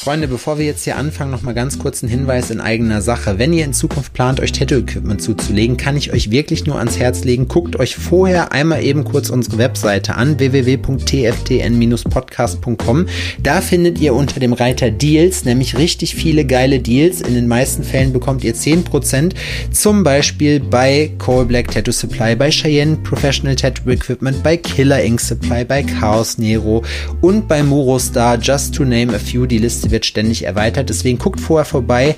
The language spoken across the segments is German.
Freunde, bevor wir jetzt hier anfangen, noch mal ganz kurz ein Hinweis in eigener Sache. Wenn ihr in Zukunft plant, euch Tattoo-Equipment zuzulegen, kann ich euch wirklich nur ans Herz legen. Guckt euch vorher einmal eben kurz unsere Webseite an, www.tftn-podcast.com. Da findet ihr unter dem Reiter Deals nämlich richtig viele geile Deals. In den meisten Fällen bekommt ihr 10%, zum Beispiel bei Coal Black Tattoo Supply, bei Cheyenne Professional Tattoo Equipment, bei Killer Ink Supply, bei Chaos Nero und bei Murostar, just to name a few. Die Liste wird ständig erweitert, deswegen guckt vorher vorbei,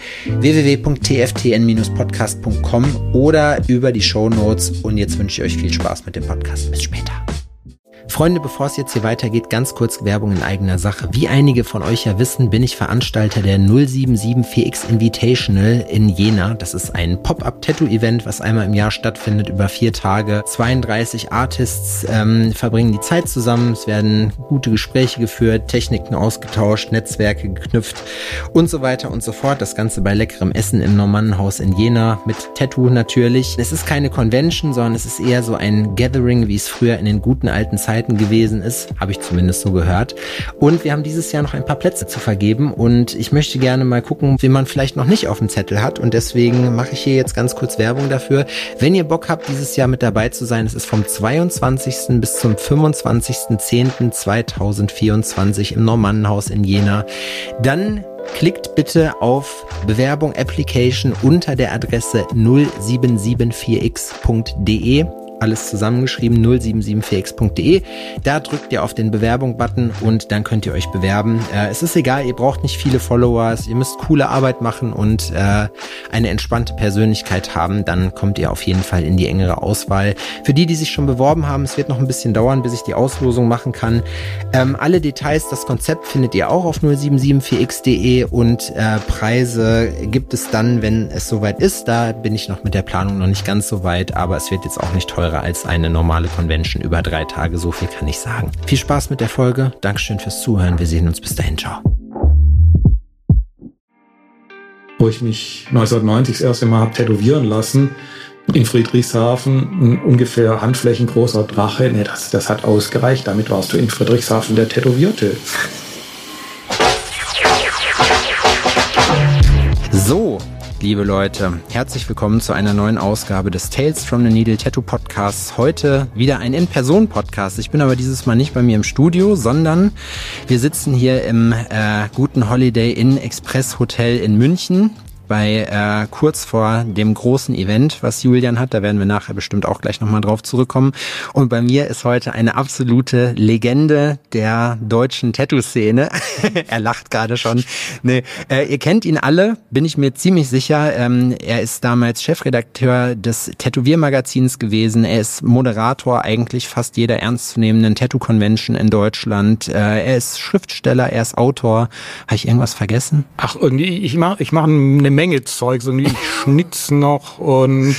www.tftn-podcast.com oder über die Shownotes, und jetzt wünsche ich euch viel Spaß mit dem Podcast. Bis später. Freunde, bevor es jetzt hier weitergeht, ganz kurz Werbung in eigener Sache. Wie einige von euch ja wissen, bin ich Veranstalter der 077 Invitational in Jena. Das ist ein Pop-Up-Tattoo-Event, was einmal im Jahr stattfindet, über 4 Tage. 32 Artists verbringen die Zeit zusammen. Es werden gute Gespräche geführt, Techniken ausgetauscht, Netzwerke geknüpft und so weiter und so fort. Das Ganze bei leckerem Essen im Normannenhaus in Jena mit Tattoo natürlich. Es ist keine Convention, sondern es ist eher so ein Gathering, wie es früher in den guten alten Zeiten gewesen ist, habe ich zumindest so gehört. Und wir haben dieses Jahr noch ein paar Plätze zu vergeben und ich möchte gerne mal gucken, wen man vielleicht noch nicht auf dem Zettel hat, und deswegen mache ich hier jetzt ganz kurz Werbung dafür. Wenn ihr Bock habt, dieses Jahr mit dabei zu sein, es ist vom 22. bis zum 25.10.2024 im Normannenhaus in Jena, dann klickt bitte auf Bewerbung Application unter der Adresse 0774x.de. Alles zusammengeschrieben, 0774x.de. Da drückt ihr auf den Bewerbung-Button und dann könnt ihr euch bewerben. Es ist egal, ihr braucht nicht viele Followers, ihr müsst coole Arbeit machen und eine entspannte Persönlichkeit haben. Dann kommt ihr auf jeden Fall in die engere Auswahl. Für die sich schon beworben haben, es wird noch ein bisschen dauern, bis ich die Auslosung machen kann. Alle Details, das Konzept findet ihr auch auf 0774x.de und Preise gibt es dann, wenn es soweit ist. Da bin ich noch mit der Planung noch nicht ganz so weit, aber es wird jetzt auch nicht teurer als eine normale Convention über 3 Tage, so viel kann ich sagen. Viel Spaß mit der Folge, Dankeschön fürs Zuhören, wir sehen uns bis dahin, ciao. Wo ich mich 1990 das erste Mal habe tätowieren lassen, in Friedrichshafen, ein ungefähr handflächengroßer Drache, das hat ausgereicht, damit warst du in Friedrichshafen der Tätowierte. So, liebe Leute, herzlich willkommen zu einer neuen Ausgabe des Tales from the Needle Tattoo Podcasts. Heute wieder ein In-Person-Podcast. Ich bin aber dieses Mal nicht bei mir im Studio, sondern wir sitzen hier im guten Holiday Inn Express Hotel in München. Kurz vor dem großen Event, was Julian hat, da werden wir nachher bestimmt auch gleich nochmal drauf zurückkommen. Und bei mir ist heute eine absolute Legende der deutschen Tattoo-Szene. Er lacht gerade schon. Nee, ihr kennt ihn alle, bin ich mir ziemlich sicher. Er ist damals Chefredakteur des Tätowiermagazins gewesen. Er ist Moderator eigentlich fast jeder ernstzunehmenden Tattoo-Convention in Deutschland. Er ist Schriftsteller, er ist Autor. Habe ich irgendwas vergessen? Ach, irgendwie, ich mach eine Menge Zeug, so ich schnitz noch und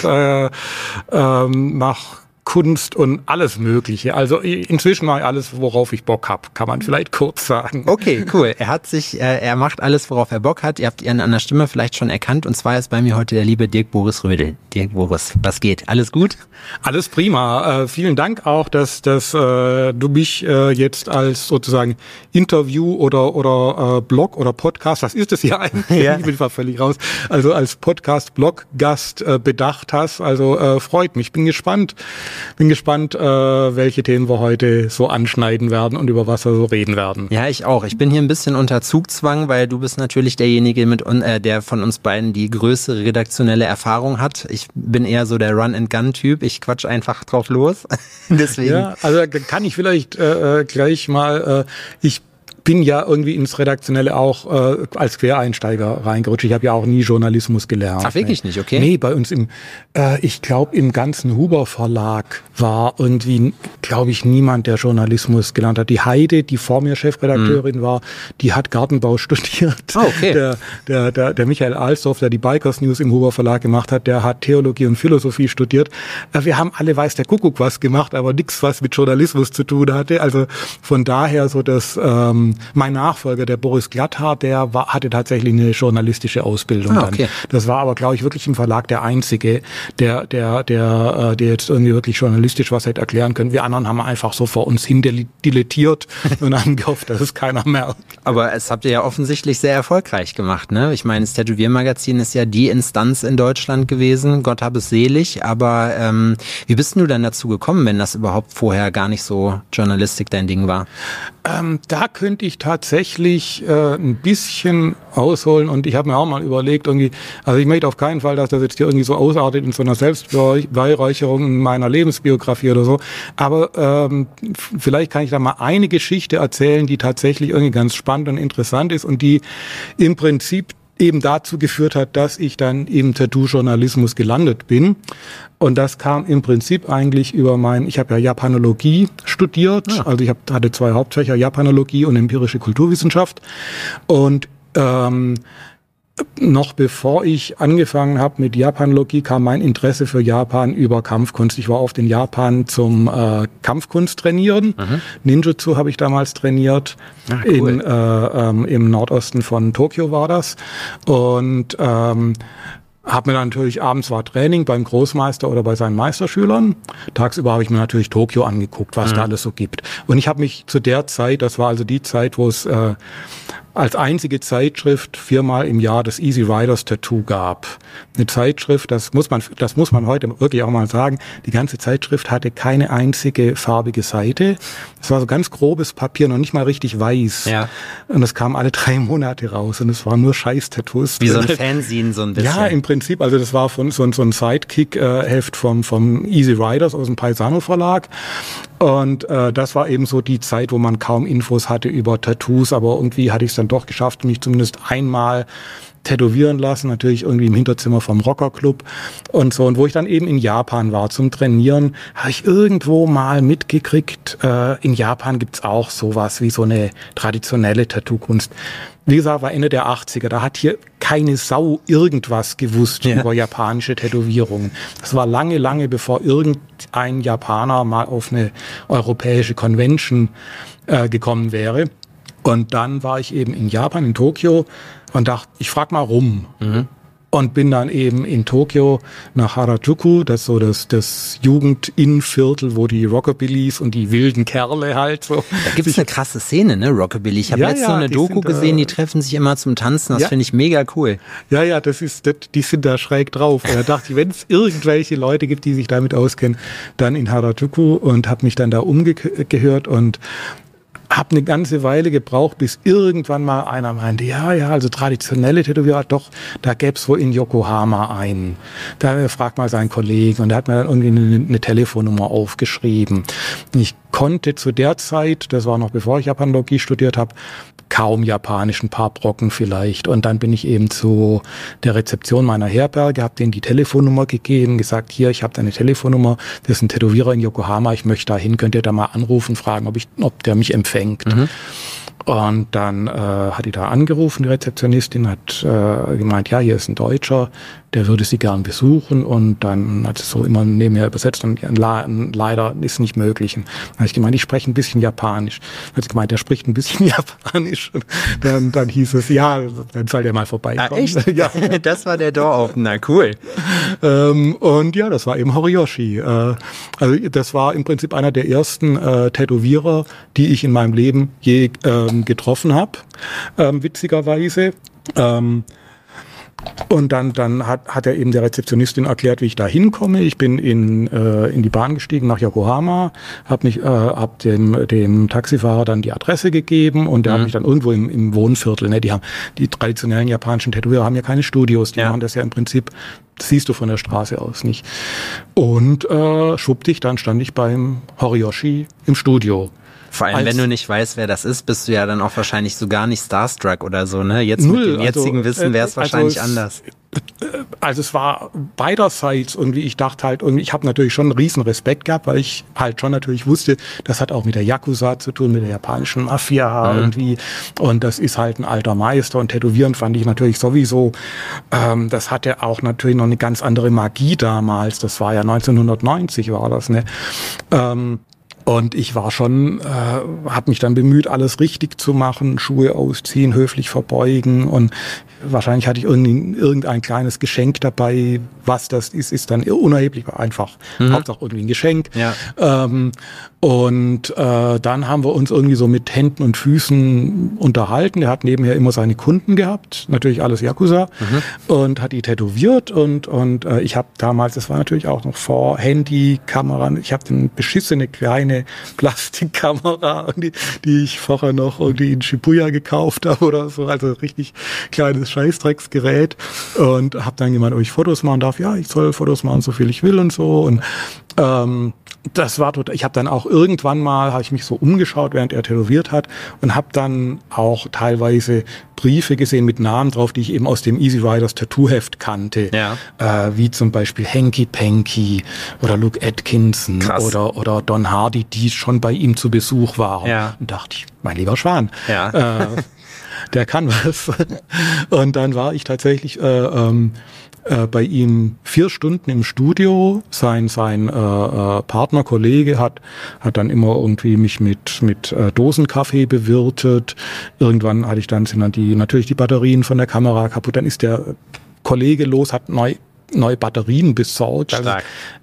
mach Kunst und alles Mögliche. Also inzwischen mache ich alles, worauf ich Bock habe, kann man vielleicht kurz sagen. Okay, cool. Er macht alles, worauf er Bock hat. Ihr habt ihn an der Stimme vielleicht schon erkannt. Und zwar ist bei mir heute der liebe Dirk Boris Rödel. Dirk Boris, was geht? Alles gut? Alles prima. Vielen Dank auch, dass du mich jetzt als sozusagen Interview oder Blog oder Podcast, was ist das hier eigentlich? Ja. Ich bin völlig raus. Also als Podcast-Blog-Gast bedacht hast. Also freut mich. Bin gespannt, welche Themen wir heute so anschneiden werden und über was wir so reden werden. Ja, ich auch. Ich bin hier ein bisschen unter Zugzwang, weil du bist natürlich derjenige, der von uns beiden die größere redaktionelle Erfahrung hat. Ich bin eher so der Run-and-Gun-Typ. Ich quatsch einfach drauf los. Deswegen. Ja, also kann ich vielleicht gleich mal, ich bin ja irgendwie ins Redaktionelle auch als Quereinsteiger reingerutscht. Ich habe ja auch nie Journalismus gelernt. Ach, wirklich nicht, okay? Nee, bei uns ich glaube, im ganzen Huber Verlag war irgendwie, glaube ich, niemand, der Journalismus gelernt hat. Die Heide, die vor mir Chefredakteurin war, die hat Gartenbau studiert. Oh, okay. Der Michael Alsdorf, der die Bikers News im Huber Verlag gemacht hat, der hat Theologie und Philosophie studiert. Wir haben alle weiß der Kuckuck was gemacht, aber nichts, was mit Journalismus zu tun hatte. Also von daher so das mein Nachfolger, der Boris Glatthaar, hatte tatsächlich eine journalistische Ausbildung dann. Das war aber, glaube ich, wirklich im Verlag der Einzige, der jetzt irgendwie wirklich journalistisch was hätte erklären können. Wir anderen haben einfach so vor uns hin dilettiert und haben gehofft, dass es keiner merkt. Aber es habt ihr ja offensichtlich sehr erfolgreich gemacht, ne? Ich meine, das Tätowiermagazin ist ja die Instanz in Deutschland gewesen, Gott hab es selig, aber wie bist du denn dazu gekommen, wenn das überhaupt vorher gar nicht so Journalistik dein Ding war? Da könnte ich tatsächlich ein bisschen ausholen und ich habe mir auch mal überlegt, irgendwie, also ich möchte auf keinen Fall, dass das jetzt hier irgendwie so ausartet in so einer Selbstbeweihräucherung in meiner Lebensbiografie oder so, aber vielleicht kann ich da mal eine Geschichte erzählen, die tatsächlich irgendwie ganz spannend und interessant ist und die im Prinzip eben dazu geführt hat, dass ich dann im Tattoo-Journalismus gelandet bin. Und das kam im Prinzip eigentlich über ich habe ja Japanologie studiert, also ich hatte 2 Hauptfächer, Japanologie und empirische Kulturwissenschaft. Und noch bevor ich angefangen habe mit Japanologie, kam mein Interesse für Japan über Kampfkunst. Ich war oft in Japan zum Kampfkunst trainieren. Ninjutsu habe ich damals trainiert. Cool. Im Nordosten von Tokio war das. Und habe mir dann natürlich, abends war Training beim Großmeister oder bei seinen Meisterschülern. Tagsüber habe ich mir natürlich Tokio angeguckt, was da alles so gibt. Und ich habe mich zu der Zeit, das war also die Zeit, wo es als einzige Zeitschrift 4-mal im Jahr das Easy Riders Tattoo gab. Eine Zeitschrift, das muss man heute wirklich auch mal sagen, die ganze Zeitschrift hatte keine einzige farbige Seite. Es war so ganz grobes Papier, noch nicht mal richtig weiß. Ja. Und das kam alle 3 Monate raus und es waren nur Scheiß-Tattoos. Wie so ein Fanzine so ein bisschen. Ja, im Prinzip, also das war so ein Sidekick-Heft vom Easy Riders aus dem Paisano Verlag. Und das war eben so die Zeit, wo man kaum Infos hatte über Tattoos, aber irgendwie hatte ich es dann doch geschafft, mich zumindest einmal tätowieren lassen, natürlich irgendwie im Hinterzimmer vom Rockerclub und so. Und wo ich dann eben in Japan war zum Trainieren, habe ich irgendwo mal mitgekriegt, in Japan gibt's auch sowas wie so eine traditionelle Tattoo-Kunst. Wie gesagt, war Ende der 80er, da hat hier keine Sau irgendwas gewusst über japanische Tätowierungen. Das war lange, lange bevor irgendein Japaner mal auf eine europäische Convention gekommen wäre. Und dann war ich eben in Japan, in Tokio und dachte, ich frag mal rum. Und bin dann eben in Tokio nach Harajuku, das ist so das Jugend-In-Viertel, wo die Rockabillys und die wilden Kerle halt so. Da gibt's eine krasse Szene, ne, Rockabilly. Ich habe letztens noch eine Doku gesehen, die treffen sich immer zum Tanzen, das finde ich mega cool. Ja, die sind da schräg drauf. Und da dachte ich, wenn es irgendwelche Leute gibt, die sich damit auskennen, dann in Harajuku und habe mich dann da umgehört und habe eine ganze Weile gebraucht, bis irgendwann mal einer meinte, also traditionelle Tätowierer, doch, da gäb's wohl in Yokohama einen. Da fragt mal seinen Kollegen und der hat mir dann irgendwie eine Telefonnummer aufgeschrieben. Ich konnte zu der Zeit, das war noch bevor ich Japanologie studiert habe, kaum Japanisch, ein paar Brocken vielleicht. Und dann bin ich eben zu der Rezeption meiner Herberge, habe denen die Telefonnummer gegeben, gesagt, hier, ich habe da eine Telefonnummer, das ist ein Tätowierer in Yokohama, ich möchte da hin, könnt ihr da mal anrufen, fragen, ob der mich empfängt. Und dann hat die da angerufen, die Rezeptionistin, hat gemeint, ja, hier ist ein Deutscher, der würde sie gern besuchen. Und dann hat sie so immer nebenher übersetzt und leider ist nicht möglich. Und dann habe ich gemeint, ich spreche ein bisschen Japanisch. Dann hat sie gemeint, der spricht ein bisschen Japanisch. Und dann hieß es, ja, dann soll der mal vorbeikommen. Ah, echt? Ja. Das war der Door-Opener, cool. Und ja, das war eben Horiyoshi. Also das war im Prinzip einer der ersten Tätowierer, die ich in meinem Leben je getroffen habe, witzigerweise. Und dann hat er eben der Rezeptionistin erklärt, wie ich da hinkomme. Ich bin in die Bahn gestiegen nach Yokohama, hab dem Taxifahrer dann die Adresse gegeben und der hat mich dann irgendwo im Wohnviertel, ne, die traditionellen japanischen Tätowierer haben ja keine Studios, die machen das ja im Prinzip, das siehst du von der Straße aus nicht. Und schwuppdig, dann stand ich beim Horiyoshi im Studio. Vor allem, wenn du nicht weißt, wer das ist, bist du ja dann auch wahrscheinlich so gar nicht starstruck oder so, ne? Jetzt mit dem jetzigen Wissen wäre es wahrscheinlich anders. Also es war beiderseits irgendwie, ich dachte halt irgendwie, ich habe natürlich schon einen riesen Respekt gehabt, weil ich halt schon natürlich wusste, das hat auch mit der Yakuza zu tun, mit der japanischen Mafia irgendwie und das ist halt ein alter Meister und Tätowieren fand ich natürlich sowieso, das hatte auch natürlich noch eine ganz andere Magie damals, das war ja 1990 war das, ne? Und ich war schon, habe mich dann bemüht, alles richtig zu machen, Schuhe ausziehen, höflich verbeugen und wahrscheinlich hatte ich irgendein kleines Geschenk dabei. Was das ist dann unerheblich, einfach. Hauptsache irgendwie ein Geschenk. Ja. Und dann haben wir uns irgendwie so mit Händen und Füßen unterhalten. Er hat nebenher immer seine Kunden gehabt, natürlich alles Yakuza, und hat die tätowiert. Und ich habe damals, das war natürlich auch noch vor Handy, Kamera, ich habe eine beschissene kleine Plastikkamera, die ich vorher noch irgendwie in Shibuya gekauft habe oder so, also richtig kleines Scheißdrecksgerät, und habe dann gemeint, ob ich Fotos machen darf. Ja, ich soll Fotos machen, so viel ich will und so. Und das war total. Ich habe dann auch irgendwann mal, habe ich mich so umgeschaut, während er tätowiert hat, und habe dann auch teilweise Briefe gesehen mit Namen drauf, die ich eben aus dem Easy Riders Tattoo-Heft kannte. Ja. Wie zum Beispiel Hanky Panky oder Luke Atkinson oder Don Hardy, die schon bei ihm zu Besuch waren. Ja. Und dachte ich, mein lieber Schwan, ja. Der kann was. Und dann war ich tatsächlich bei ihm 4 Stunden im Studio. Sein Partner, Kollege hat dann immer irgendwie mich mit Dosenkaffee bewirtet. Irgendwann sind dann natürlich die Batterien von der Kamera kaputt. Dann ist der Kollege los, hat neue Batterien besorgt. Stark.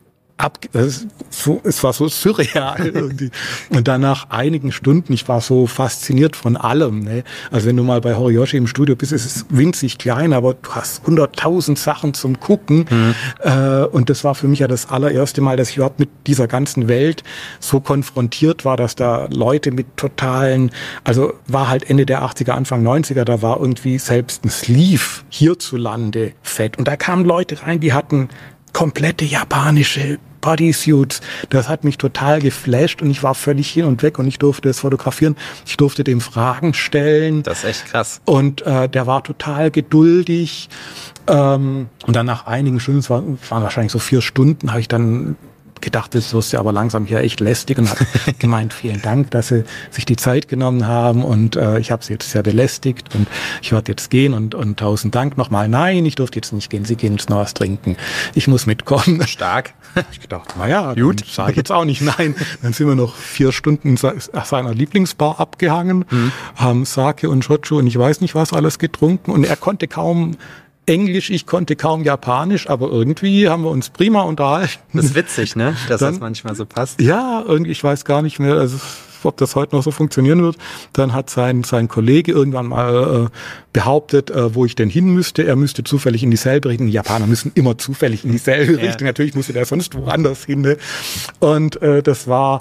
Es war so surreal irgendwie. Und dann nach einigen Stunden, ich war so fasziniert von allem. Ne? Also wenn du mal bei Horiyoshi im Studio bist, ist es winzig klein, aber du hast 100.000 Sachen zum Gucken. Und das war für mich ja das allererste Mal, dass ich überhaupt mit dieser ganzen Welt so konfrontiert war, dass da Leute mit also war halt Ende der 80er, Anfang 90er, da war irgendwie selbst ein Sleeve hierzulande fett. Und da kamen Leute rein, die hatten komplette japanische Bodysuits. Das hat mich total geflasht und ich war völlig hin und weg und ich durfte es fotografieren. Ich durfte dem Fragen stellen. Das ist echt krass. Und der war total geduldig. Und dann nach einigen Stunden, es waren wahrscheinlich so 4 Stunden, habe ich dann gedacht, das ist ja aber langsam hier echt lästig, und habe gemeint, vielen Dank, dass Sie sich die Zeit genommen haben, und ich habe Sie jetzt sehr belästigt und ich werde jetzt gehen und 1000 Dank nochmal. Nein, ich durfte jetzt nicht gehen, Sie gehen jetzt noch was trinken. Ich muss mitkommen. Stark. Ich gedacht, naja, gut, sage ich jetzt auch nicht nein. Dann sind wir noch 4 Stunden in seiner Lieblingsbar abgehangen, haben Sake und Shochu und ich weiß nicht was alles getrunken, und er konnte kaum Englisch, ich konnte kaum Japanisch, aber irgendwie haben wir uns prima unterhalten. Das ist witzig, ne? Dass das manchmal so passt. Ja, irgendwie, ich weiß gar nicht mehr, also ob das heute noch so funktionieren wird. Dann hat sein Kollege irgendwann mal behauptet, wo ich denn hin müsste. Er müsste zufällig in dieselbe Richtung. Die Japaner müssen immer zufällig in dieselbe Richtung. Natürlich musste der sonst woanders hin. Ne? Und das war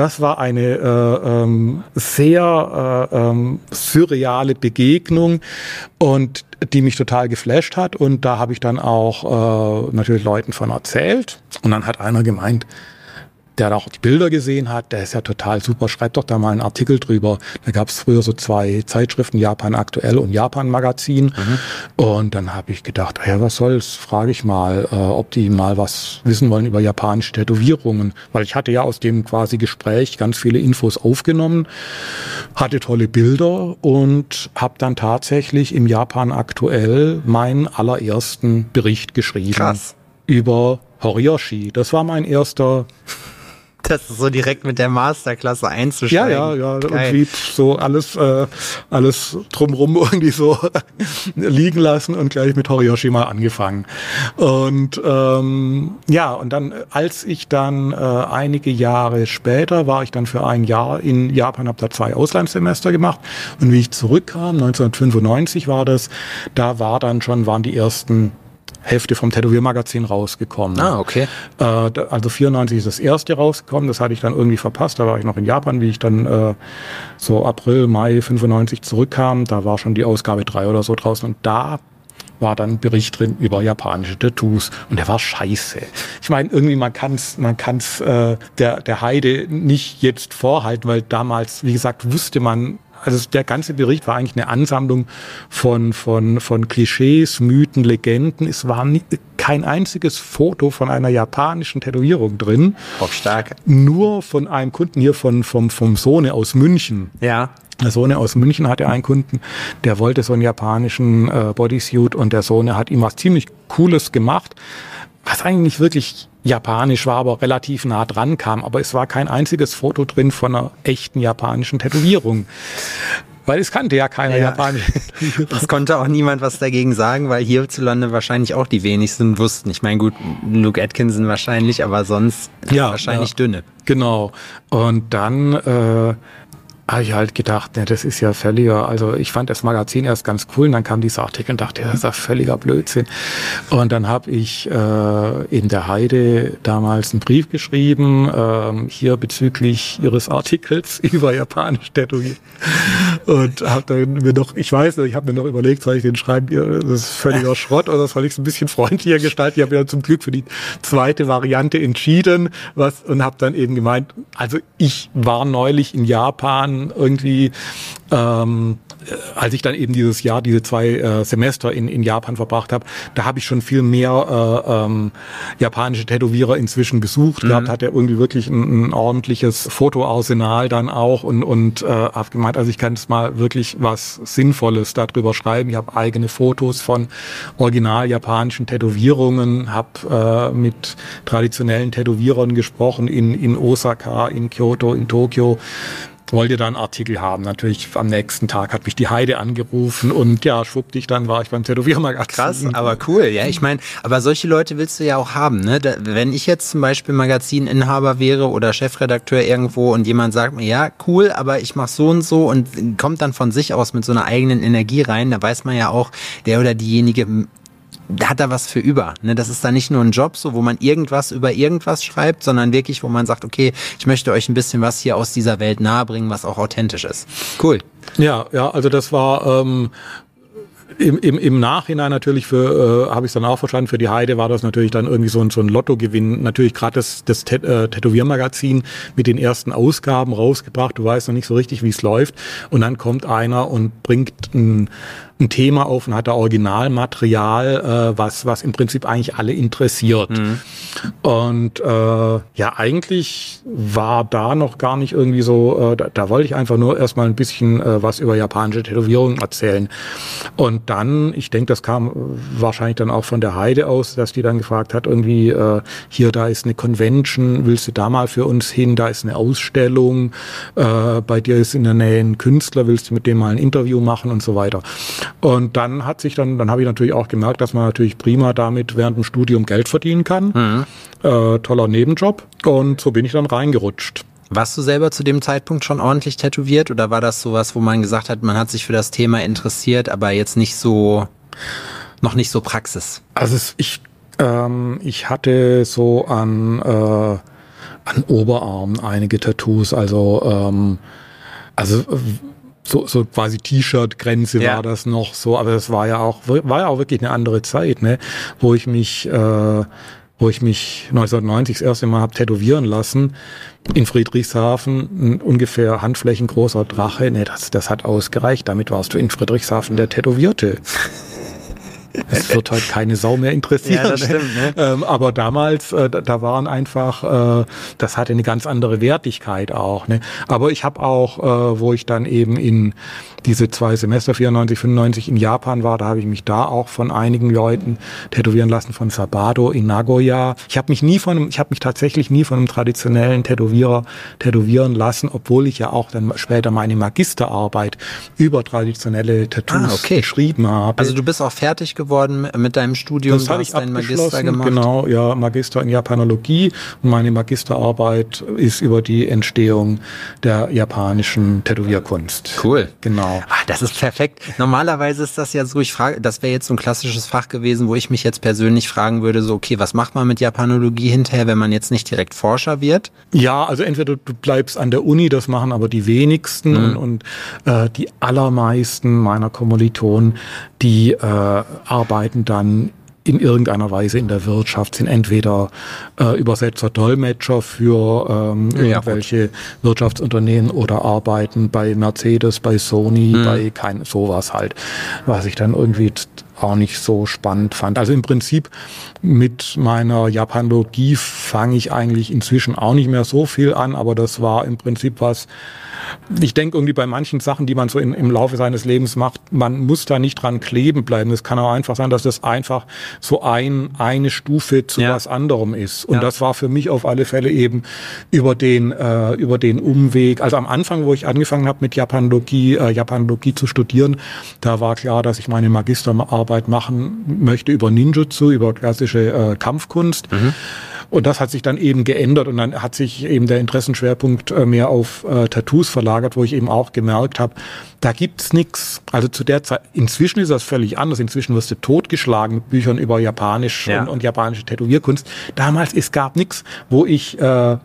eine sehr surreale Begegnung, und die mich total geflasht hat. Und da habe ich dann auch natürlich Leuten von erzählt. Und dann hat einer gemeint, der auch die Bilder gesehen hat, der ist ja total super, schreibt doch da mal einen Artikel drüber. Da gab es früher so 2 Zeitschriften, Japan Aktuell und Japan Magazin. Und dann habe ich gedacht, ja, was soll's, frage ich mal, ob die mal was wissen wollen über japanische Tätowierungen. Weil ich hatte ja aus dem quasi Gespräch ganz viele Infos aufgenommen, hatte tolle Bilder und habe dann tatsächlich im Japan Aktuell meinen allerersten Bericht geschrieben. Krass. Über Horiyoshi. Das war mein erster. Das ist so direkt mit der Masterklasse einzusteigen. Ja. Irgendwie so alles drumrum irgendwie so liegen lassen und gleich mit Horiyoshi mal angefangen. Und und dann, als ich dann einige Jahre später, war ich dann für ein Jahr in Japan, habe da 2 Auslandssemester gemacht, und wie ich zurückkam, 1995 war das, waren die ersten Hefte vom Tätowiermagazin rausgekommen. Ah, okay. Also 94 ist das erste rausgekommen, das hatte ich dann irgendwie verpasst, da war ich noch in Japan, wie ich dann so April, Mai 95 zurückkam, da war schon die Ausgabe 3 oder so draußen, und da war dann ein Bericht drin über japanische Tattoos, und der war scheiße. Ich meine, irgendwie man kann's der Heide nicht jetzt vorhalten, weil damals, wie gesagt, wusste man, also der ganze Bericht war eigentlich eine Ansammlung von Klischees, Mythen, Legenden. Es war kein einziges Foto von einer japanischen Tätowierung drin. Auch stark. Nur von einem Kunden hier vom Sohne aus München. Ja. Der Sohne aus München hatte einen Kunden, der wollte so einen japanischen Bodysuit, und der Sohne hat ihm was ziemlich Cooles gemacht. was eigentlich nicht wirklich japanisch war, aber relativ nah dran kam. Aber es war kein einziges Foto drin von einer echten japanischen Tätowierung. Weil es kannte ja keiner Japanisch. Es konnte auch niemand was dagegen sagen, weil hierzulande wahrscheinlich auch die wenigsten wussten. Ich meine, gut, Luke Atkinson wahrscheinlich, aber sonst wahrscheinlich dünne. Genau. Und dann habe ich halt gedacht, ne, das ist ja völliger, also ich fand das Magazin erst ganz cool und dann kam dieser Artikel und dachte, das ist ja völliger Blödsinn. Und dann habe ich in der Heide damals einen Brief geschrieben, hier bezüglich ihres Artikels über japanisch Tätowieren. Und habe dann mir noch, ich habe mir noch überlegt, soll ich den schreiben, das ist völliger Schrott oder soll ich es ein bisschen freundlicher gestalten? Ich habe ja zum Glück für die zweite Variante entschieden, und habe dann eben gemeint, also ich war neulich in Japan irgendwie, als ich dann eben dieses Jahr, diese 2 Semester in Japan verbracht habe, da habe ich schon viel mehr japanische Tätowierer inzwischen besucht gehabt, hat er irgendwie wirklich ein ordentliches Fotoarsenal dann auch und habe gemeint, also ich kann jetzt mal wirklich was Sinnvolles darüber schreiben. Ich habe eigene Fotos von original japanischen Tätowierungen, habe mit traditionellen Tätowierern gesprochen in Osaka, in Kyoto, in Tokio. Wollte da einen Artikel haben. Natürlich am nächsten Tag hat mich die Heide angerufen und ja, schwuppdig, dann war ich beim Tätowiermagazin. Krass, aber cool. Ja, ich meine, aber solche Leute willst du ja auch haben, ne? Wenn ich jetzt zum Beispiel Magazininhaber wäre oder Chefredakteur irgendwo und jemand sagt mir, ja, cool, aber ich mach so und so und kommt dann von sich aus mit so einer eigenen Energie rein, da weiß man ja auch, der oder diejenige hat da was für über. Ne? Das ist da nicht nur ein Job, so wo man irgendwas über irgendwas schreibt, sondern wirklich, wo man sagt, okay, ich möchte euch ein bisschen was hier aus dieser Welt nahebringen, was auch authentisch ist. Cool. Ja, also das war im Nachhinein natürlich habe ich es dann auch verstanden, für die Heide war das natürlich dann irgendwie so ein Lottogewinn. Natürlich gerade das Tätowiermagazin mit den ersten Ausgaben rausgebracht. Du weißt noch nicht so richtig, wie es läuft. Und dann kommt einer und bringt ein Thema auf und hat da Originalmaterial, was im Prinzip eigentlich alle interessiert. Und eigentlich war da noch gar nicht irgendwie so, da wollte ich einfach nur erstmal ein bisschen was über japanische Tätowierungen erzählen. Und dann, ich denke, das kam wahrscheinlich dann auch von der Heide aus, dass die dann gefragt hat, irgendwie, hier, da ist eine Convention, willst du da mal für uns hin, da ist eine Ausstellung, bei dir ist in der Nähe ein Künstler, willst du mit dem mal ein Interview machen und so weiter. Und dann habe ich natürlich auch gemerkt, dass man natürlich prima damit während dem Studium Geld verdienen kann. Toller Nebenjob. Und so bin ich dann reingerutscht. Warst du selber zu dem Zeitpunkt schon ordentlich tätowiert oder war das sowas, wo man gesagt hat, man hat sich für das Thema interessiert, aber jetzt noch nicht so Praxis? Also ich hatte so an Oberarmen einige Tattoos, also so quasi T-Shirt-Grenze war das noch so, aber das war ja auch wirklich eine andere Zeit, ne, wo ich mich 1990 das erste Mal habe tätowieren lassen in Friedrichshafen, ein ungefähr handflächengroßer Drache, ne, das hat ausgereicht, damit warst du in Friedrichshafen der Tätowierte. Es wird halt keine Sau mehr interessieren. Ja, das stimmt, ne? Aber damals, da waren einfach, das hatte eine ganz andere Wertigkeit auch. Ne? Aber ich habe auch, wo ich dann eben in diese 2 Semester, 94, 95 in Japan war, da habe ich mich da auch von einigen Leuten tätowieren lassen, von Sabado in Nagoya. Ich habe mich tatsächlich nie von einem traditionellen Tätowierer tätowieren lassen, obwohl ich ja auch dann später meine Magisterarbeit über traditionelle Tattoos geschrieben habe. Also du bist auch fertig geworden mit deinem Studium? Das habe ich abgeschlossen, genau, ja, Magister in Japanologie. Und meine Magisterarbeit ist über die Entstehung der japanischen Tätowierkunst. Cool. Genau. Ach, das ist perfekt. Normalerweise ist das ja so, das wäre jetzt so ein klassisches Fach gewesen, wo ich mich jetzt persönlich fragen würde, so, okay, was macht man mit Japanologie hinterher, wenn man jetzt nicht direkt Forscher wird? Ja, also entweder du bleibst an der Uni, das machen aber die wenigsten und die allermeisten meiner Kommilitonen, die arbeiten dann in irgendeiner Weise in der Wirtschaft, sind entweder Übersetzer, Dolmetscher für irgendwelche Wirtschaftsunternehmen oder arbeiten bei Mercedes, bei Sony, bei sowas halt, was ich dann irgendwie auch nicht so spannend fand. Also im Prinzip mit meiner Japanologie fange ich eigentlich inzwischen auch nicht mehr so viel an, aber das war im Prinzip was, ich denke irgendwie bei manchen Sachen, die man so im Laufe seines Lebens macht, man muss da nicht dran kleben bleiben. Es kann auch einfach sein, dass das einfach so eine Stufe zu was anderem ist. Und das war für mich auf alle Fälle eben über den Umweg. Also am Anfang, wo ich angefangen habe mit Japanologie zu studieren, da war klar, dass ich meine Magisterarbeit machen möchte über Ninjutsu, über klassische Kampfkunst. Und das hat sich dann eben geändert und dann hat sich eben der Interessenschwerpunkt mehr auf Tattoos verlagert, wo ich eben auch gemerkt habe, da gibt's nichts. Also zu der Zeit, inzwischen ist das völlig anders. Inzwischen wirst du totgeschlagen mit Büchern über Japanisch und japanische Tätowierkunst. Damals, es gab nichts, wo ich